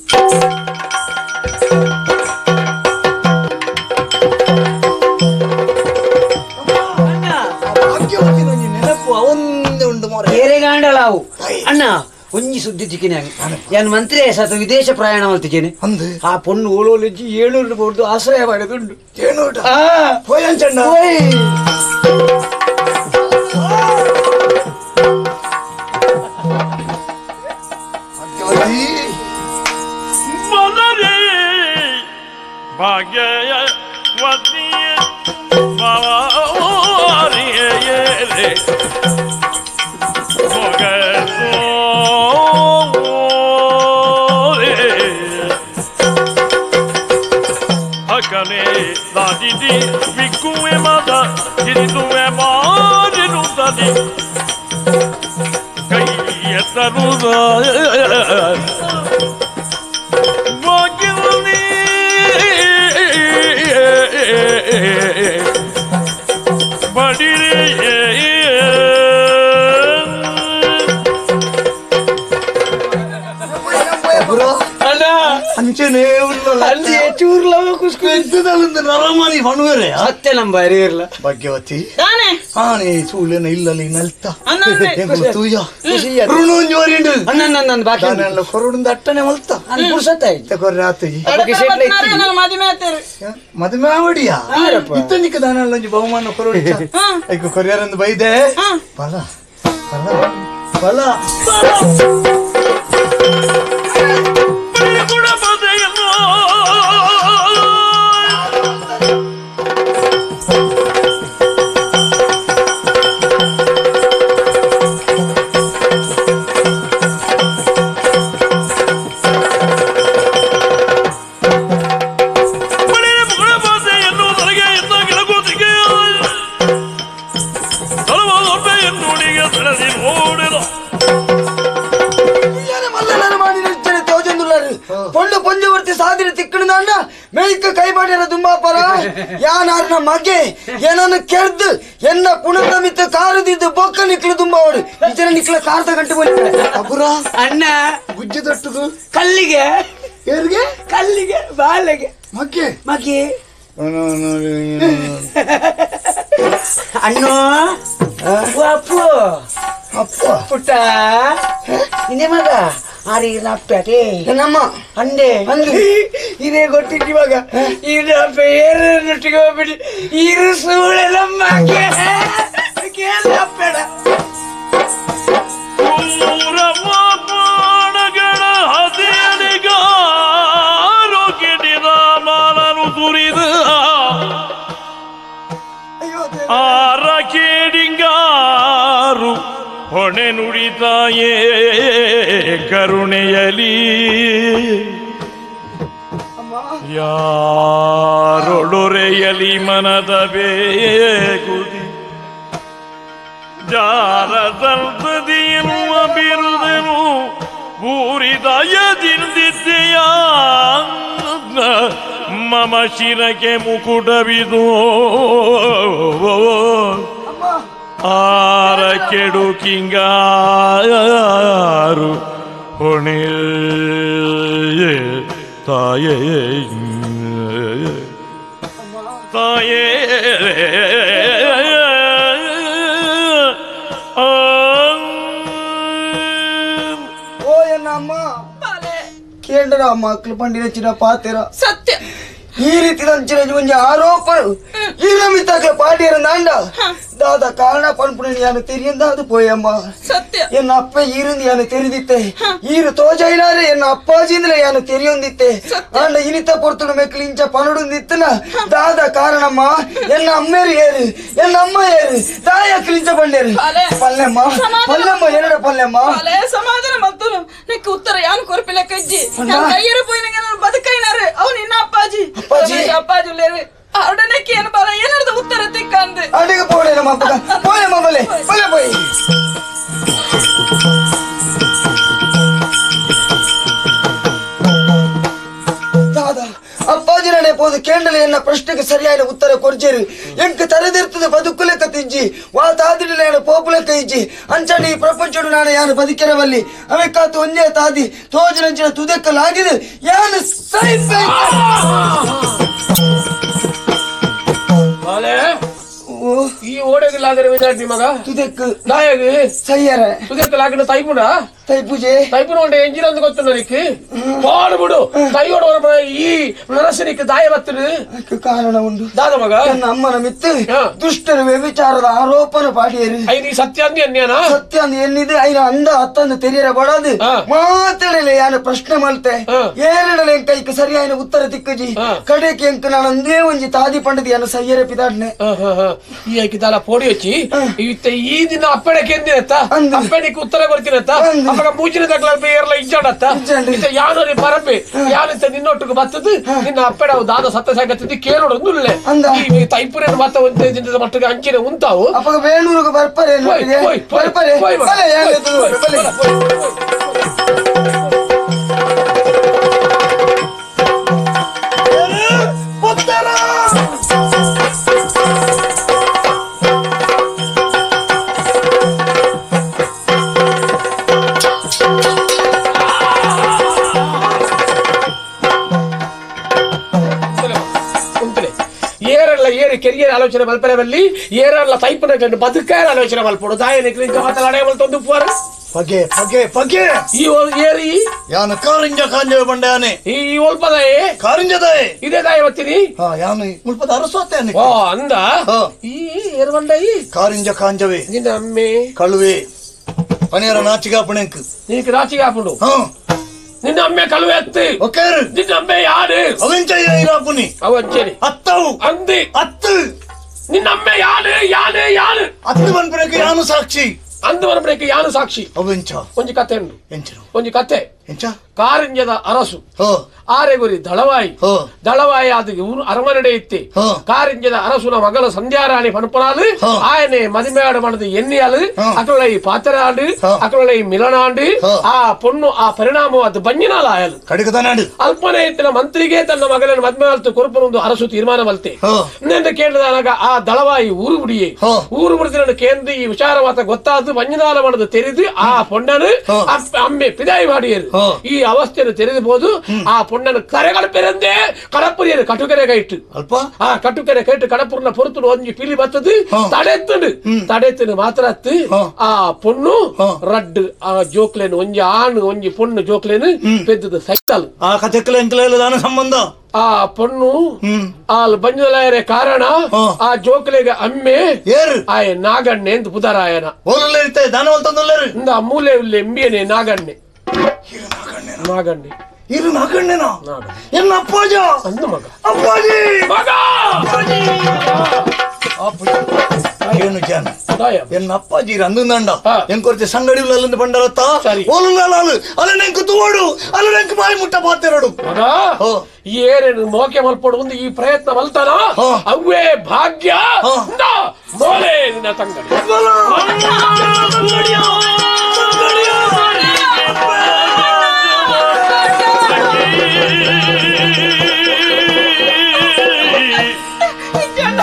ನೆನಪು ಅವಂದೇ ಉಂಟು ಮೋರೆ ಏರೆಗಾಂಡಲಾವು ಅಣ್ಣ ಒಂಜಿ ಸುದ್ದಿ ಚಿಕ್ಕಿನ ಯಾನ್ ಮಂತ್ರಿ ಸತ ವಿದೇಶ ಪ್ರಯಾಣ ಮಾಡ್ತಿದ್ದೇನೆ ಅಂದು ಆ ಪೊಣ್ಣು ಓಲೋಲಿಜ್ಜಿ 700 ಬೋರ್ದು ಆಶ್ರಯ ಮಾಡಿಕೊಂಡು ಏನು ಹೋಯಂಚಣ್ಣ ಅಂಚನೆ ಚೂರ್ಲವ ಕುಸ್ಕು ನರಮನಿ ಬಣುವರೆ ಸತ್ಯ ನಂಬ ಇರಲ್ಲ ಭಾಗ್ಯವತಿ ತಾನೆ ಆನೆ ಚೂಳೆನ ಇಲ್ಲಲ್ಲಿ ನಲ್ತ ಅನ್ನಂದೆ ತೂಯ ಋಣೋಂಜೋರಿಂಡು ಅಣ್ಣ ಬಾಕಿ ನಾನೆಲ್ಲ ಕೊರಡುಂದ ಅಟ್ಟನೆ ಮಲ್ತ ಅನ್ನ ಪುರ್ಸತ್ತಾಯ್ತು ಕೊರ್ರೆ ಆತಗಿ ನನ್ನ ಮದುವೆ ಆತೇರು ಮದುವೆ ಆವಡಿಯಾ ಇತ್ತನಿಕ ದಾನಲ್ಲೊಂಜಿ ಬಹುಮಾನ ಕೊರಡಿ ಐಕ ಕೊರಿಯರಂದು ಬೈದೆ ಬಲ ಬಲ ಬಲ ಪೊಂಡು ಪೊಂಜವರ್ತಿ ಸಾದಿರ ತಿಕ್ಕಣದಾಂಡ ಮೇಯ್ಕ ಕೈಬಾಡ್ಯರ ದುಂಬಾಪರ ಯಾನಾರ್ನ ಮಗೆ ಏನನ್ನು ಕೆರ್ದು ಎನ್ನ ಪುಣದ ಮಿತ್ತ ಕಾರದಿದ್ದು ಬೊಕ್ಕ ನಿಕ್ಲು ದುಂಬಾವಡು ಇತರ ನಿಕ್ಲ ಕಾರದ ಗಂಟೆ ಬಂದ ಅಪುರ ಅಣ್ಣ ಗುಜ್ಜೆ ತಟ್ಟುದು ಕಲ್ಲಿಗೆ ಏರ್ಗೆ ಕಲ್ಲಿಗೆ ಬಾಲೆಗೆ ಮಗೆ ಮಗೆ ಅಣ್ಣೋ ಅಪ್ಪು ಅಪ್ಪ ಪುಟ್ಟ ನಿನ್ನೆ ಮಗ ಆಡಿ ನಪ್ಪೆ ನಮ್ಮ ಅಂಡೆ ಇದೇ ಗೊತ್ತಿತ್ತು ಇವಾಗ ಇರಪ್ಪ ಏರೊಟ್ಟಿಗೆ ಹೋಗ್ಬಿಟ್ಟು ಇರು ಸೂಳೆ ನಮ್ಮ ಕೇಳಪ್ಪೇಡ ಕೇಡಿಂಗಾರು ಹೊಣೆ ನುಡಿತಾಯೇ ಕರುಣೆಯಲಿ ಯಾರೊಡೊರೆಯಲಿ ಮನದ ಬೇಗುದಿ ಜಾರದಲ್ತದಿಯನು ಬಿರುದನು ಬೂರಿದಯ ದಿಂದಿದ್ದೆಯ ಅಮ್ಮಮ ಶಿರಕ್ಕೆ ಮುಕುಟವಿದು ಆರ ಕೆಡು ಕಿಂಗಾರು ಹೊಣೆ ತಾಯೇ ತಾಯೇ ಓ ಎನ್ನ ಅಮ್ಮ ಕೇಂದ್ರ ಮಕ್ಕಳು ಪಂಡಿನ ಚಿನ್ನ ಪಾತೆರ ಸತ್ಯ ಈ ರೀತಿ ನಂಚಿನ ಒಂಜಿ ಆರೋಪ ಈ ನಮಿತಾಗ ಪಾಡಿಯರ ನಾಂಡ ದಾದ ಕಾರಣ ಪನ್ಪುಣ ಯಾನು ತೆರಿಯಿಂದ ಅದು ಪೋಯಮ್ಮ ಸತ್ಯ ಎನ್ನ ಅಪ್ಪ ಈರಿಂದ ಯಾನು ತೆರಿದಿತ್ತೆ ಈರು ತೋಜೈನಾರೆ ಎನ್ನ ಅಪ್ಪಾಜಿಂದಲೇ ಯಾನು ತೆರಿಯೊಂದಿತ್ತೆ ಅಂಡ ಇನಿತ ಪೊರ್ತುಡು ಮೆಕ್ಲು ಇಂಚ ಪನಡುಂದಿತ್ತನ ದಾದ ಕಾರಣಮ್ಮ ಎನ್ನ ಅಮ್ಮೇರು ಏರು ಎನ್ನ ಅಮ್ಮ ಏರು ತಾಯ ಕ್ಲಿಂಚ ಬಂಡೇರು ಪಲ್ಲೆಮ್ಮ ಪಲ್ಲೆಮ್ಮ ಎರಡು ಪಲ್ಲೆಮ್ಮ ಸಮಾಧಾನ ಮಲ್ತನು ನೆಕ್ಕ ಉತ್ತರ ಯಾನು ಕೊರಪಿಲ್ಲ ಕಜ್ಜಿ ಕೈಯರು ಪೋಯಿನಗೆ ನಾನು ಬದುಕೈನಾರೆ ಅವು ನಿನ್ನ ಅಪ್ಪಾಜಿ ಅಪ್ಪಾಜಿ ಉಳ್ಳೇರು ಅವಡನೆಕ್ಕೆ ಏನು ಬರ ಏನಾರ್ದ ಉತ್ತರ ತಿಕ್ಕಂದೆ ಅಡಿಗೆ ಪೋಡೆ ನಮ್ಮ ಅಪ್ಪ ಪೋಯಮ್ಮ ಬಲೆ ಬಲೆ ಪೋಯಿ ದಾದ ಅಪ್ಪಾಜಿನೇ ಪೋದು ಕೇಂಡಲ ಎನ್ನ ಪ್ರಶ್ನೆಗೆ ಸರಿಯಾದ ಉತ್ತರ ಕೊರ್ಜೇರು ಎಂಕ ತರದಿರ್ತದೆ ಬದುಕುಲೆಕ್ಕ ತಿಜ್ಜಿ ವಾತಾದಿಡಲ ಏನು ಪೋಪುಲೆಕ್ಕ ಇಜ್ಜಿ ಅಂಚಡಿ ಈ ಪ್ರಪಂಚಡು ನಾನು ಯಾನು ಬದುಕಿರವಲ್ಲಿ ಅವೆಕ್ಕಾತು ಒಂದೇ ತಾದಿ ತೋಜನಂಚಿನ ತುದೆಕ್ಕಲಾಗಿದೆ ಯಾನು ಸೈಫ್ ಈ ಓಡಗಿಲ್ಲಾದರೆ ವಿಚಾರ ಮಗ ತುದೆಕ್ಕು ನಾಯಗಿ ಸಯ್ಯರ ತುದೆಕ್ಕಲಾಗಿನ ತೈಪುಡ ತೈಪೂಜೆ ತೈಪುನ ಉಂಟೆ ಎಂಜಿನ ಅಂತ ಗೊತ್ತು ನನಗೆ ಪಾಡುಬಿಡು ಕೈಯೋಡ ಈ ನರಸನಿಗೆ ದಾಯ ಬರ್ತದೆ ಕಾರಣ ಉಂಟು ದಾದ ಮಗ ನನ್ನ ಅಮ್ಮನ ಮಿತ್ತು ದುಷ್ಟರು ವ್ಯಭಿಚಾರದ ಆರೋಪನ ಪಾಡಿಯರು ಐದು ಸತ್ಯ ಅಂದಿ ಅನ್ಯಾನ ಸತ್ಯ ಅಂದ್ ಎನ್ನಿದೆ ಐನ ಅಂದ ಹತ್ತಂದು ತೆರಿಯರ ಬಡದು ಮಾತಾಡಲೆ ಯಾನು ಪ್ರಶ್ನೆ ಮಲ್ತೆ ಏನಿಡಲೆ ಎಂಕ ಸರಿಯಾದ ಉತ್ತರ ತಿಕ್ಕಜಿ ಕಡೆಗೆ ಎಂಕ ನಾನು ಅಂದೇ ಒಂಜಿ ತಾದಿ ಪಂಡದಿ ಯಾನು ಸಯ್ಯರ ಪಿದಾಡ್ನೆ ಈ ಐಕಿದಾಲ ಪೋಡಿ ಹಚ್ಚಿ ಈ ದಿನ ಅಪ್ಪಡಕ್ಕೆ ಎಂದಿನತ್ತ ಅಪ್ಪಡಿಗೆ ಉತ್ತರ ಕೊಡ್ತೀನತ್ತ ಅಪ್ಪಗ ಮೂಚಿನ ತಗ್ಲ ಏರ್ಲ ಇಜ್ಜಾಡತ್ತ ಯಾನು ಬರಬೆ ಯಾನಿಂತ ನಿನ್ನೊಟ್ಟಿಗೆ ಬರ್ತದ ನಿನ್ನ ಅಪ್ಪಡ ದಾದ ಸತ್ತ ಸಾಗತ್ತಿದ್ದು ಕೇಳೋಡೊಂದುಲ್ಲೆ ಈ ತೈಪುರ ಮತ್ತ ಒಂದೇ ದಿನದ ಮಟ್ಟಿಗೆ ಅಂಚಿನ ಉಂಟಾವು ಅಪ್ಪಗ ಬೇಣೂರಿಗೆ ಬರ್ಪರೆ ಕೆರಿಯರ್ ಆಲೋಚನೆ ಮಲ್ಪರವಲ್ಲಿ ಏರಲ್ಲ ತೈಪನ ಗಂಡು ಬದುಕಾರ ಆಲೋಚನೆ ಮಲ್ಪಡು ದಾಯನಿಗೆ ಮಾತಾಡೇ ಮಲ್ತೊಂದು ಪೋರ ಪಗೆ ಪಗೆ ಪಗೆ ಈ ಏರಿ ಯಾನು ಕಾರಿಂಜ ಕಾಂಜ ಬಂಡಾನೆ ಈ ಒಲ್ಪದ ಕಾರಿಂಜದಾಯ ಇದೇ ದಾಯ ಬತ್ತೀನಿ ಯಾನು ಮುಲ್ಪದ ಅರಸೋತೆ ಓ ಅಂದ ಈ ಏರ್ ಬಂಡಾಯಿ ಕಾರಿಂಜ ಕಾಂಜವೇ ನಿನ್ನ ಅಮ್ಮೆ ಕಳುವೆ ಪನಿಯರ ನಾಚಿಗಾಪಣೆಂಕ್ ನೀಕ್ ರಾಚಿಗೆ ಹಾಕೊಂಡು ನಿನ್ನ ಅಮ್ಮೆ ಕಳುವೆ ಅತ್ತಿ ನಿನ್ನ ಅಮ್ಮೆ ಯಾರು ಅವಂಚನಿ ಅವಂಚರಿ ಅತ್ತವು ಅಂದಿ ಅತ್ತು ನಿನ್ನ ಅಮ್ಮೆ ಯಾರು ಅತ್ತು ಬಂದ್ಬಿಡಕ್ಕೆ ಯಾನು ಸಾಕ್ಷಿ ಅಂದು ಬರಬೇಕು ಯಾನು ಸಾಕ್ಷಿ ಅವಂಚ ಒಂಜಿ ಕತೆ ಉಂಟು ಎಂಚನು ಒಂಜಿ ಕತೆ ಎಂಚ ಕಾರಿಂಜದ ಅರಸು ಆರೆಗುರಿ ದಳವಾಯಿ ಆದ ಅರಮನೆ ಇತ್ತೆ ಕಾರಿಂಜದ ಅರಸುನ ಮಗಳ ಸಂಧ್ಯಾರಾಣಿ ಪಣಪನಾದು ಆಯನೆ ಮದಿಮೇಡ ಮನದು ಎನ್ನಿಯಲು ಅಕಲೈ ಪಾತರಾಂಡು ಅಕಲೈ ಮಿಲನಾಂಡು ಆ ಪೊಣ್ಣು ಆ ಪರಿಣಾಮವಾದ ಬಂಜಿನಾಲ ಆಯಲು ಅಲ್ಪನೆ ಇತ್ತಿನ ಮಂತ್ರಿಗೆ ತನ್ನ ಮಗಳನ್ನು ಮದ್ಮೆ ಆಲ್ತು ಕೊರಪನೊಂದು ಅರಸು ತೀರ್ಮಾನ ಮಲ್ತೆ ಇನ್ನೆಂದು ಕೇಳಿದಾಗ ಆ ದಳವಾಯಿ ಊರು ಬಿಡಿಯೇ ಊರು ಬಿಡಿದ ಕೇಂದ್ರ ಈ ವಿಚಾರವಾದ ಗೊತ್ತಾದ್ದು ಬಂಜಿನಾಲ ಮನದು ತೆರೆದು ಆ ಪೊಣ್ಣನು ಅಮ್ಮೆ ಪಿದಾಯಿ ಮಾಡಿಯರು ಈ ಅವಸ್ಥೆಯನ್ನು ತೆರೆದಬಹುದು ಆ ಪೊಣ್ಣನು ಕರೆಗಳು ಪೆರಂದೆ ಕಡಪುರಿಯನ್ನು ಕಟುಕೆರೆಗೆ ಇಟ್ಟು ಅಲ್ಪ ಆ ಕಟುಕೆರೆ ಕೈಟ್ಟು ಕಡಪುರನ ಪೊರುತು ಒಂಜಿ ಪಿಲಿ ಬರ್ತದು ತಡೆತ್ತನು ಮಾತ್ರ ಆ ಪೊಣ್ಣು ರಡ್ಡು ಆ ಜೋಕ್ಲೇನು ಒಂಜಿ ಆಣು ಒಂಜಿ ಪೊಣ್ಣು ಜೋಕ್ಲೇನು ಪೆದ್ದದು ಸೈತಲ್ ಆ ಕಥೆಕ್ಕಲ ಸಂಬಂಧ ಆ ಪೊಣ್ಣು ಆ ಬಂಜಲಾಯರೆ ಕಾರಣ ಆ ಜೋಕ್ಲೆಗೆ ಅಮ್ಮೆ ಆಯ ನಾಗಣ್ಣೆ ಎಂದು ಪುದರಾಯನ ಮೂಲೆ ಎಂಬಿಯನೆ ನಾಗಣ್ಣೆ ನಾಗಣ್ಣೆ ಇರು ನಾಗಣ್ಣೆನಾ ಎನ್ನ ಅಪ್ಪಾಜ ಅಂದು ಮಗ ಅಪ್ಪಾಜಿ ಮಗ ಏನು ಜಾನ ಎನ್ನ ಅಪ್ಪಾಜಿ ಅಂದಂಡ ಎಂಕೊರ್ತಿ ಸಂಗಡಿ ಉಳ್ಳಲ್ಲಿಂದ ಬಂಡರತ್ತ ಓಲುಲಾಲು ಅಲ್ಲನೆಂಕು ತೋಡು ಅಲ್ಲನೆಂಕು ಬಾಯಿ ಮುಟ್ಟ ಪಾತೆರಡು ಏನೇನು ಮೋಕೆ ಮಲ್ಪಡು ಒಂದು ಈ ಪ್ರಯತ್ನ ಮಲ್ತಾನ ಅವೇ ಭಾಗ್ಯ ಮೋಲೆ ನಿನ್ನ ತಂಗಡಿ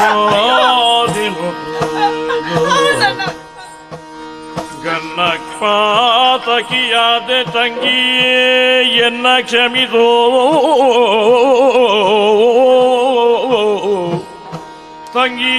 ಗನ್ನಕ್ಪಾತಕಿಯಾದೆ ತಂಗಿಯೇ ಎನ್ನ ಕ್ಷಮಿಸೋ ತಂಗಿ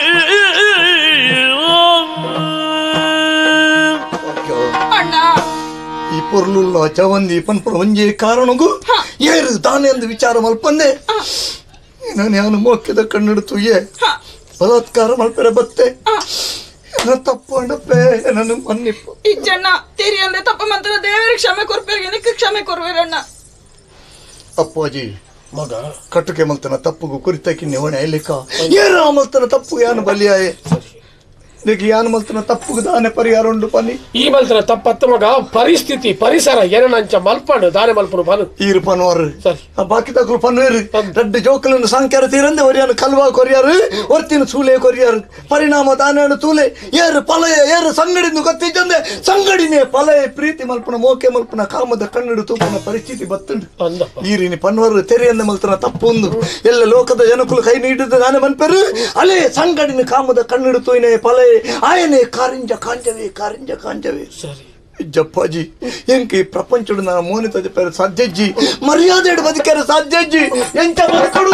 ಈ ಪೊರ್ಲುಲ್ಲ ಚವಂದಿ ಪನ್ಪುರ ಒಂಜೇ ಕಾರಣಗೂ ಏರು ತಾನೇ ಎಂದು ವಿಚಾರ ಮಲ್ಪಂದೆ ನಾನು ಯಾನು ಮೋಕ್ಯದ ಕಣ್ಣಿಡ್ತು ಬಲಾತ್ಕಾರ ಮಲ್ಪರೆ ಬತ್ತೆ ತಪ್ಪಂಡಪ್ಪೆ ನಾನು ಮನ್ನಿಪ್ಪು ಇಜ್ಜಣ್ಣ ತೀರಿ ಅಂದ್ರೆ ತಪ್ಪ ಮಂತ್ರ ದೇವರಿಗೆ ಕ್ಷಮೆ ಕೊರ್ಬೇರಿ ನಿಕ್ಕೆ ಕ್ಷಮೆ ಕೊರ್ಬೇರಣ್ಣ ಅಪ್ಪಾಜಿ ಮಗ ಕಟ್ಟುಕೆ ಮಲ್ತನ ತಪ್ಪುಗೂ ಕುರಿತಕ್ಕಿನ್ನೆ ಹೊಣೆ ಇಲ್ಲಿಕ ಏನ ಮಲ್ತನ ತಪ್ಪು ಯಾನು ಬಲಿಯಾಯೆ ನಿನಗೆ ಯಾನು ಮಲ್ತನ ತಪ್ಪುಗೂ ದಾನೆ ಪರಿಹಾರ ಉಂಡು ಪನಿ ಈ ಮಲ್ತನ ತಪ್ಪತ್ತ ಮಗ ಪರಿಸ್ಥಿತಿ ಪರಿಸರ ಏನಂಚ ಮಲ್ಪಂಡು ದಾನೆ ಮಲ್ಪನು ಪನು ಈರು ಪನ್ವಾರು ಬಾಕಿ ತಕ್ಕಲು ಪನ್ವೇರು ದೊಡ್ಡ ಜೋಕಲನ್ನು ಸಾಂಕ್ಯಾರ ತೀರಂದೆ ಒರಿಯಾನು ಕಲ್ವಾ ಕೊರಿಯಾರು ಒರ್ತಿನ ಸೂಲೆ ಕೊರಿಯಾರು ಪರಿಣಾಮ ದಾನೆ ತೂಲೆ ಏರು ಪಲಯ ಏರು ಸಂಗಡಿಂದು ಗೊತ್ತಿದ್ದಂದೆ ಸಂಗಡಿನೇ ಪಲಯ ಪ್ರೀತಿ ಮಲ್ಪನ ಮೋಕೆ ಮಲ್ಪನ ಕಾಮದ ಕಣ್ಣಿಡು ತೂಪನ ಪರಿಸ್ಥಿತಿ ಬತ್ತುಂಡು ಈರಿನಿ ಪನ್ವಾರು ತೆರೆಯಂದ ಮಲ್ತನ ತಪ್ಪು ಒಂದು ಎಲ್ಲ ಲೋಕದ ಜನಕುಲು ಕೈ ನೀಡಿದ ದಾನೆ ಮನ್ಪೆರು ಅಲೇ ಸಂಗಡಿನ ಕಾಮದ ಕಣ್ಣಿಡು ತೂಯಿನೇ ಪಲಯ ఆయనే కారింజ కాంజవే సరే జప్పాజీ ఇంక ఈ ప్రపంచుడు నా మోనితో చెప్పారు సాధ్యజ్జి మర్యాద బతికారు సాధ్యజ్జి ఎంత బతుకుడు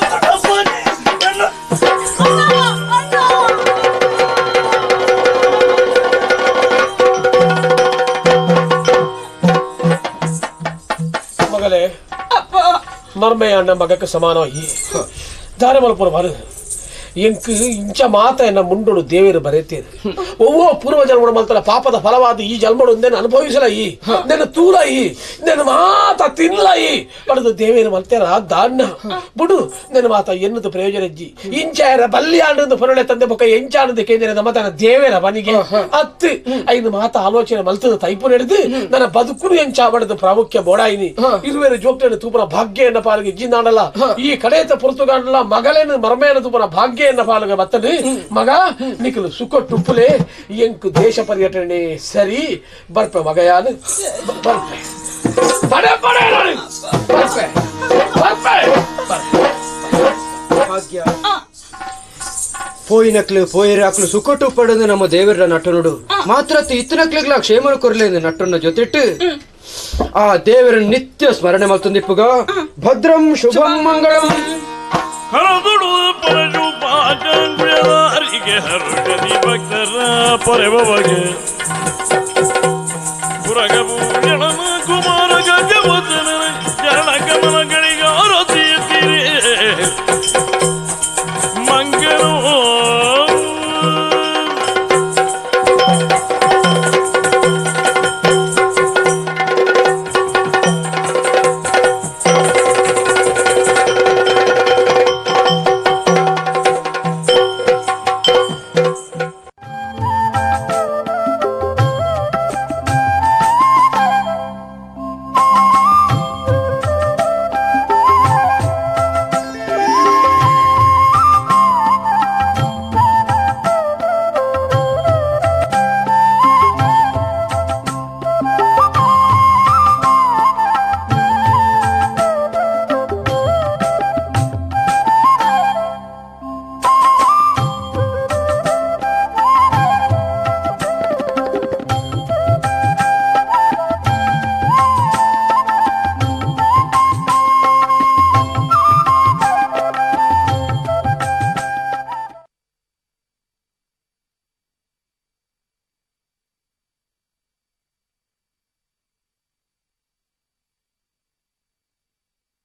ಮಗಲೇ ಅಪ್ಪ ಮರ್ಮೆಯ ಅಣ್ಣ ಮಗಕ್ಕೆ ಸಮಾನವಾಗಿ ದಾರೆ ಮಲ್ಪುರ ಬರು ಎಂಕ್ ಇಂಚ ಮಾತ ಎನ್ನ ಮುಂಡೋಡು ದೇವರು ಬರೆತೀರಿ ಒವ್ವೋ ಪೂರ್ವ ಜನ್ಮಡು ಮಲ್ತನ ಪಾಪದ ಫಲವಾದ ಈ ಜನ್ಮಡು ನೆನ ಅನುಭವಿಸಲ ಈ ನೆನ ತೂಲ ಈ ನೆನ ಮಾತ ತಿನ್ಲ ಈ ಪಡೆದು ದೇವೇರು ಮಲ್ತಾರ ದಾನ್ನ ಬುಡು ನೆನ ಮಾತ ಎನ್ನದು ಪ್ರಯೋಜನ ಇಜ್ಜಿ ಇಂಚಾರ ಬಲ್ಯಾಣದ ಪೊರಳೆ ತಂದೆ ಬೊಕ್ಕ ಎಂಚಾಣದ ಕೇಂದ್ರ ಮತನ ದೇವೇರ ಮನಿಗೆ ಅತ್ತು ಐದು ಮಾತ ಆಲೋಚನೆ ಮಲ್ತದ ತೈಪು ನಡೆದು ನನ್ನ ಬದುಕುನು ಎಂಚ ಬಡದು ಪ್ರಾಮುಖ್ಯ ಬೋಡಾಯಿನಿ ಇರುವೇರು ಜೋಕ್ಟನ್ನು ತೂಪನ ಭಾಗ್ಯ ಎನ್ನ ಪಾಲಿಗೆ ಇಜ್ಜಿನಾಡಲ್ಲ ಈ ಕಡೆಯತ ಪುರ್ತುಗಾಡಲ್ಲ ಮಗಳೇನು ಮರ್ಮೇನ ತೂಪನ ಭಾಗ್ಯ ಎನ್ನ ಪಾಲಿಗೆ ಬತ್ತದು ಮಗ ನಿಖಲು ಸುಖ ಟುಪ್ಪುಲೆ ಎಂಕು ದೇಶ ಪರ್ಯಟನೆ ಸರಿ ಬರ್ಪೆ ಮಗ ಯಾನು ಬರ್ಪೆ ಪಡೆ ಪಡೆ ಬರ್ಪೆ ಬರ್ಪೆ ಭಾಗ್ಯ పోయినట్లు పోయిరాకులు సుకొట్టు పడదు నమ్మ దేవర నటనుడు మాత్ర ఇత్తనక్లిగ్లా క్షేమను కొరలేదు నట్టున్న జೊತೆಟ್ಟು ಆ ದೇವರ ನಿತ್ಯ ಸ್ಮರಣೆ ಮಾಡ್ತಂದಿಪ್ಪುಗ ಭದ್ರಂ ಶುಭಂ ಮಂಗಳಂ ಹರದುಡು ಪರಶು ಪಾಚಂಗ್ಯರಿಗೆ ಹರುಷದಿ ಭಕ್ತರ ಪೊರೆಬಗೆ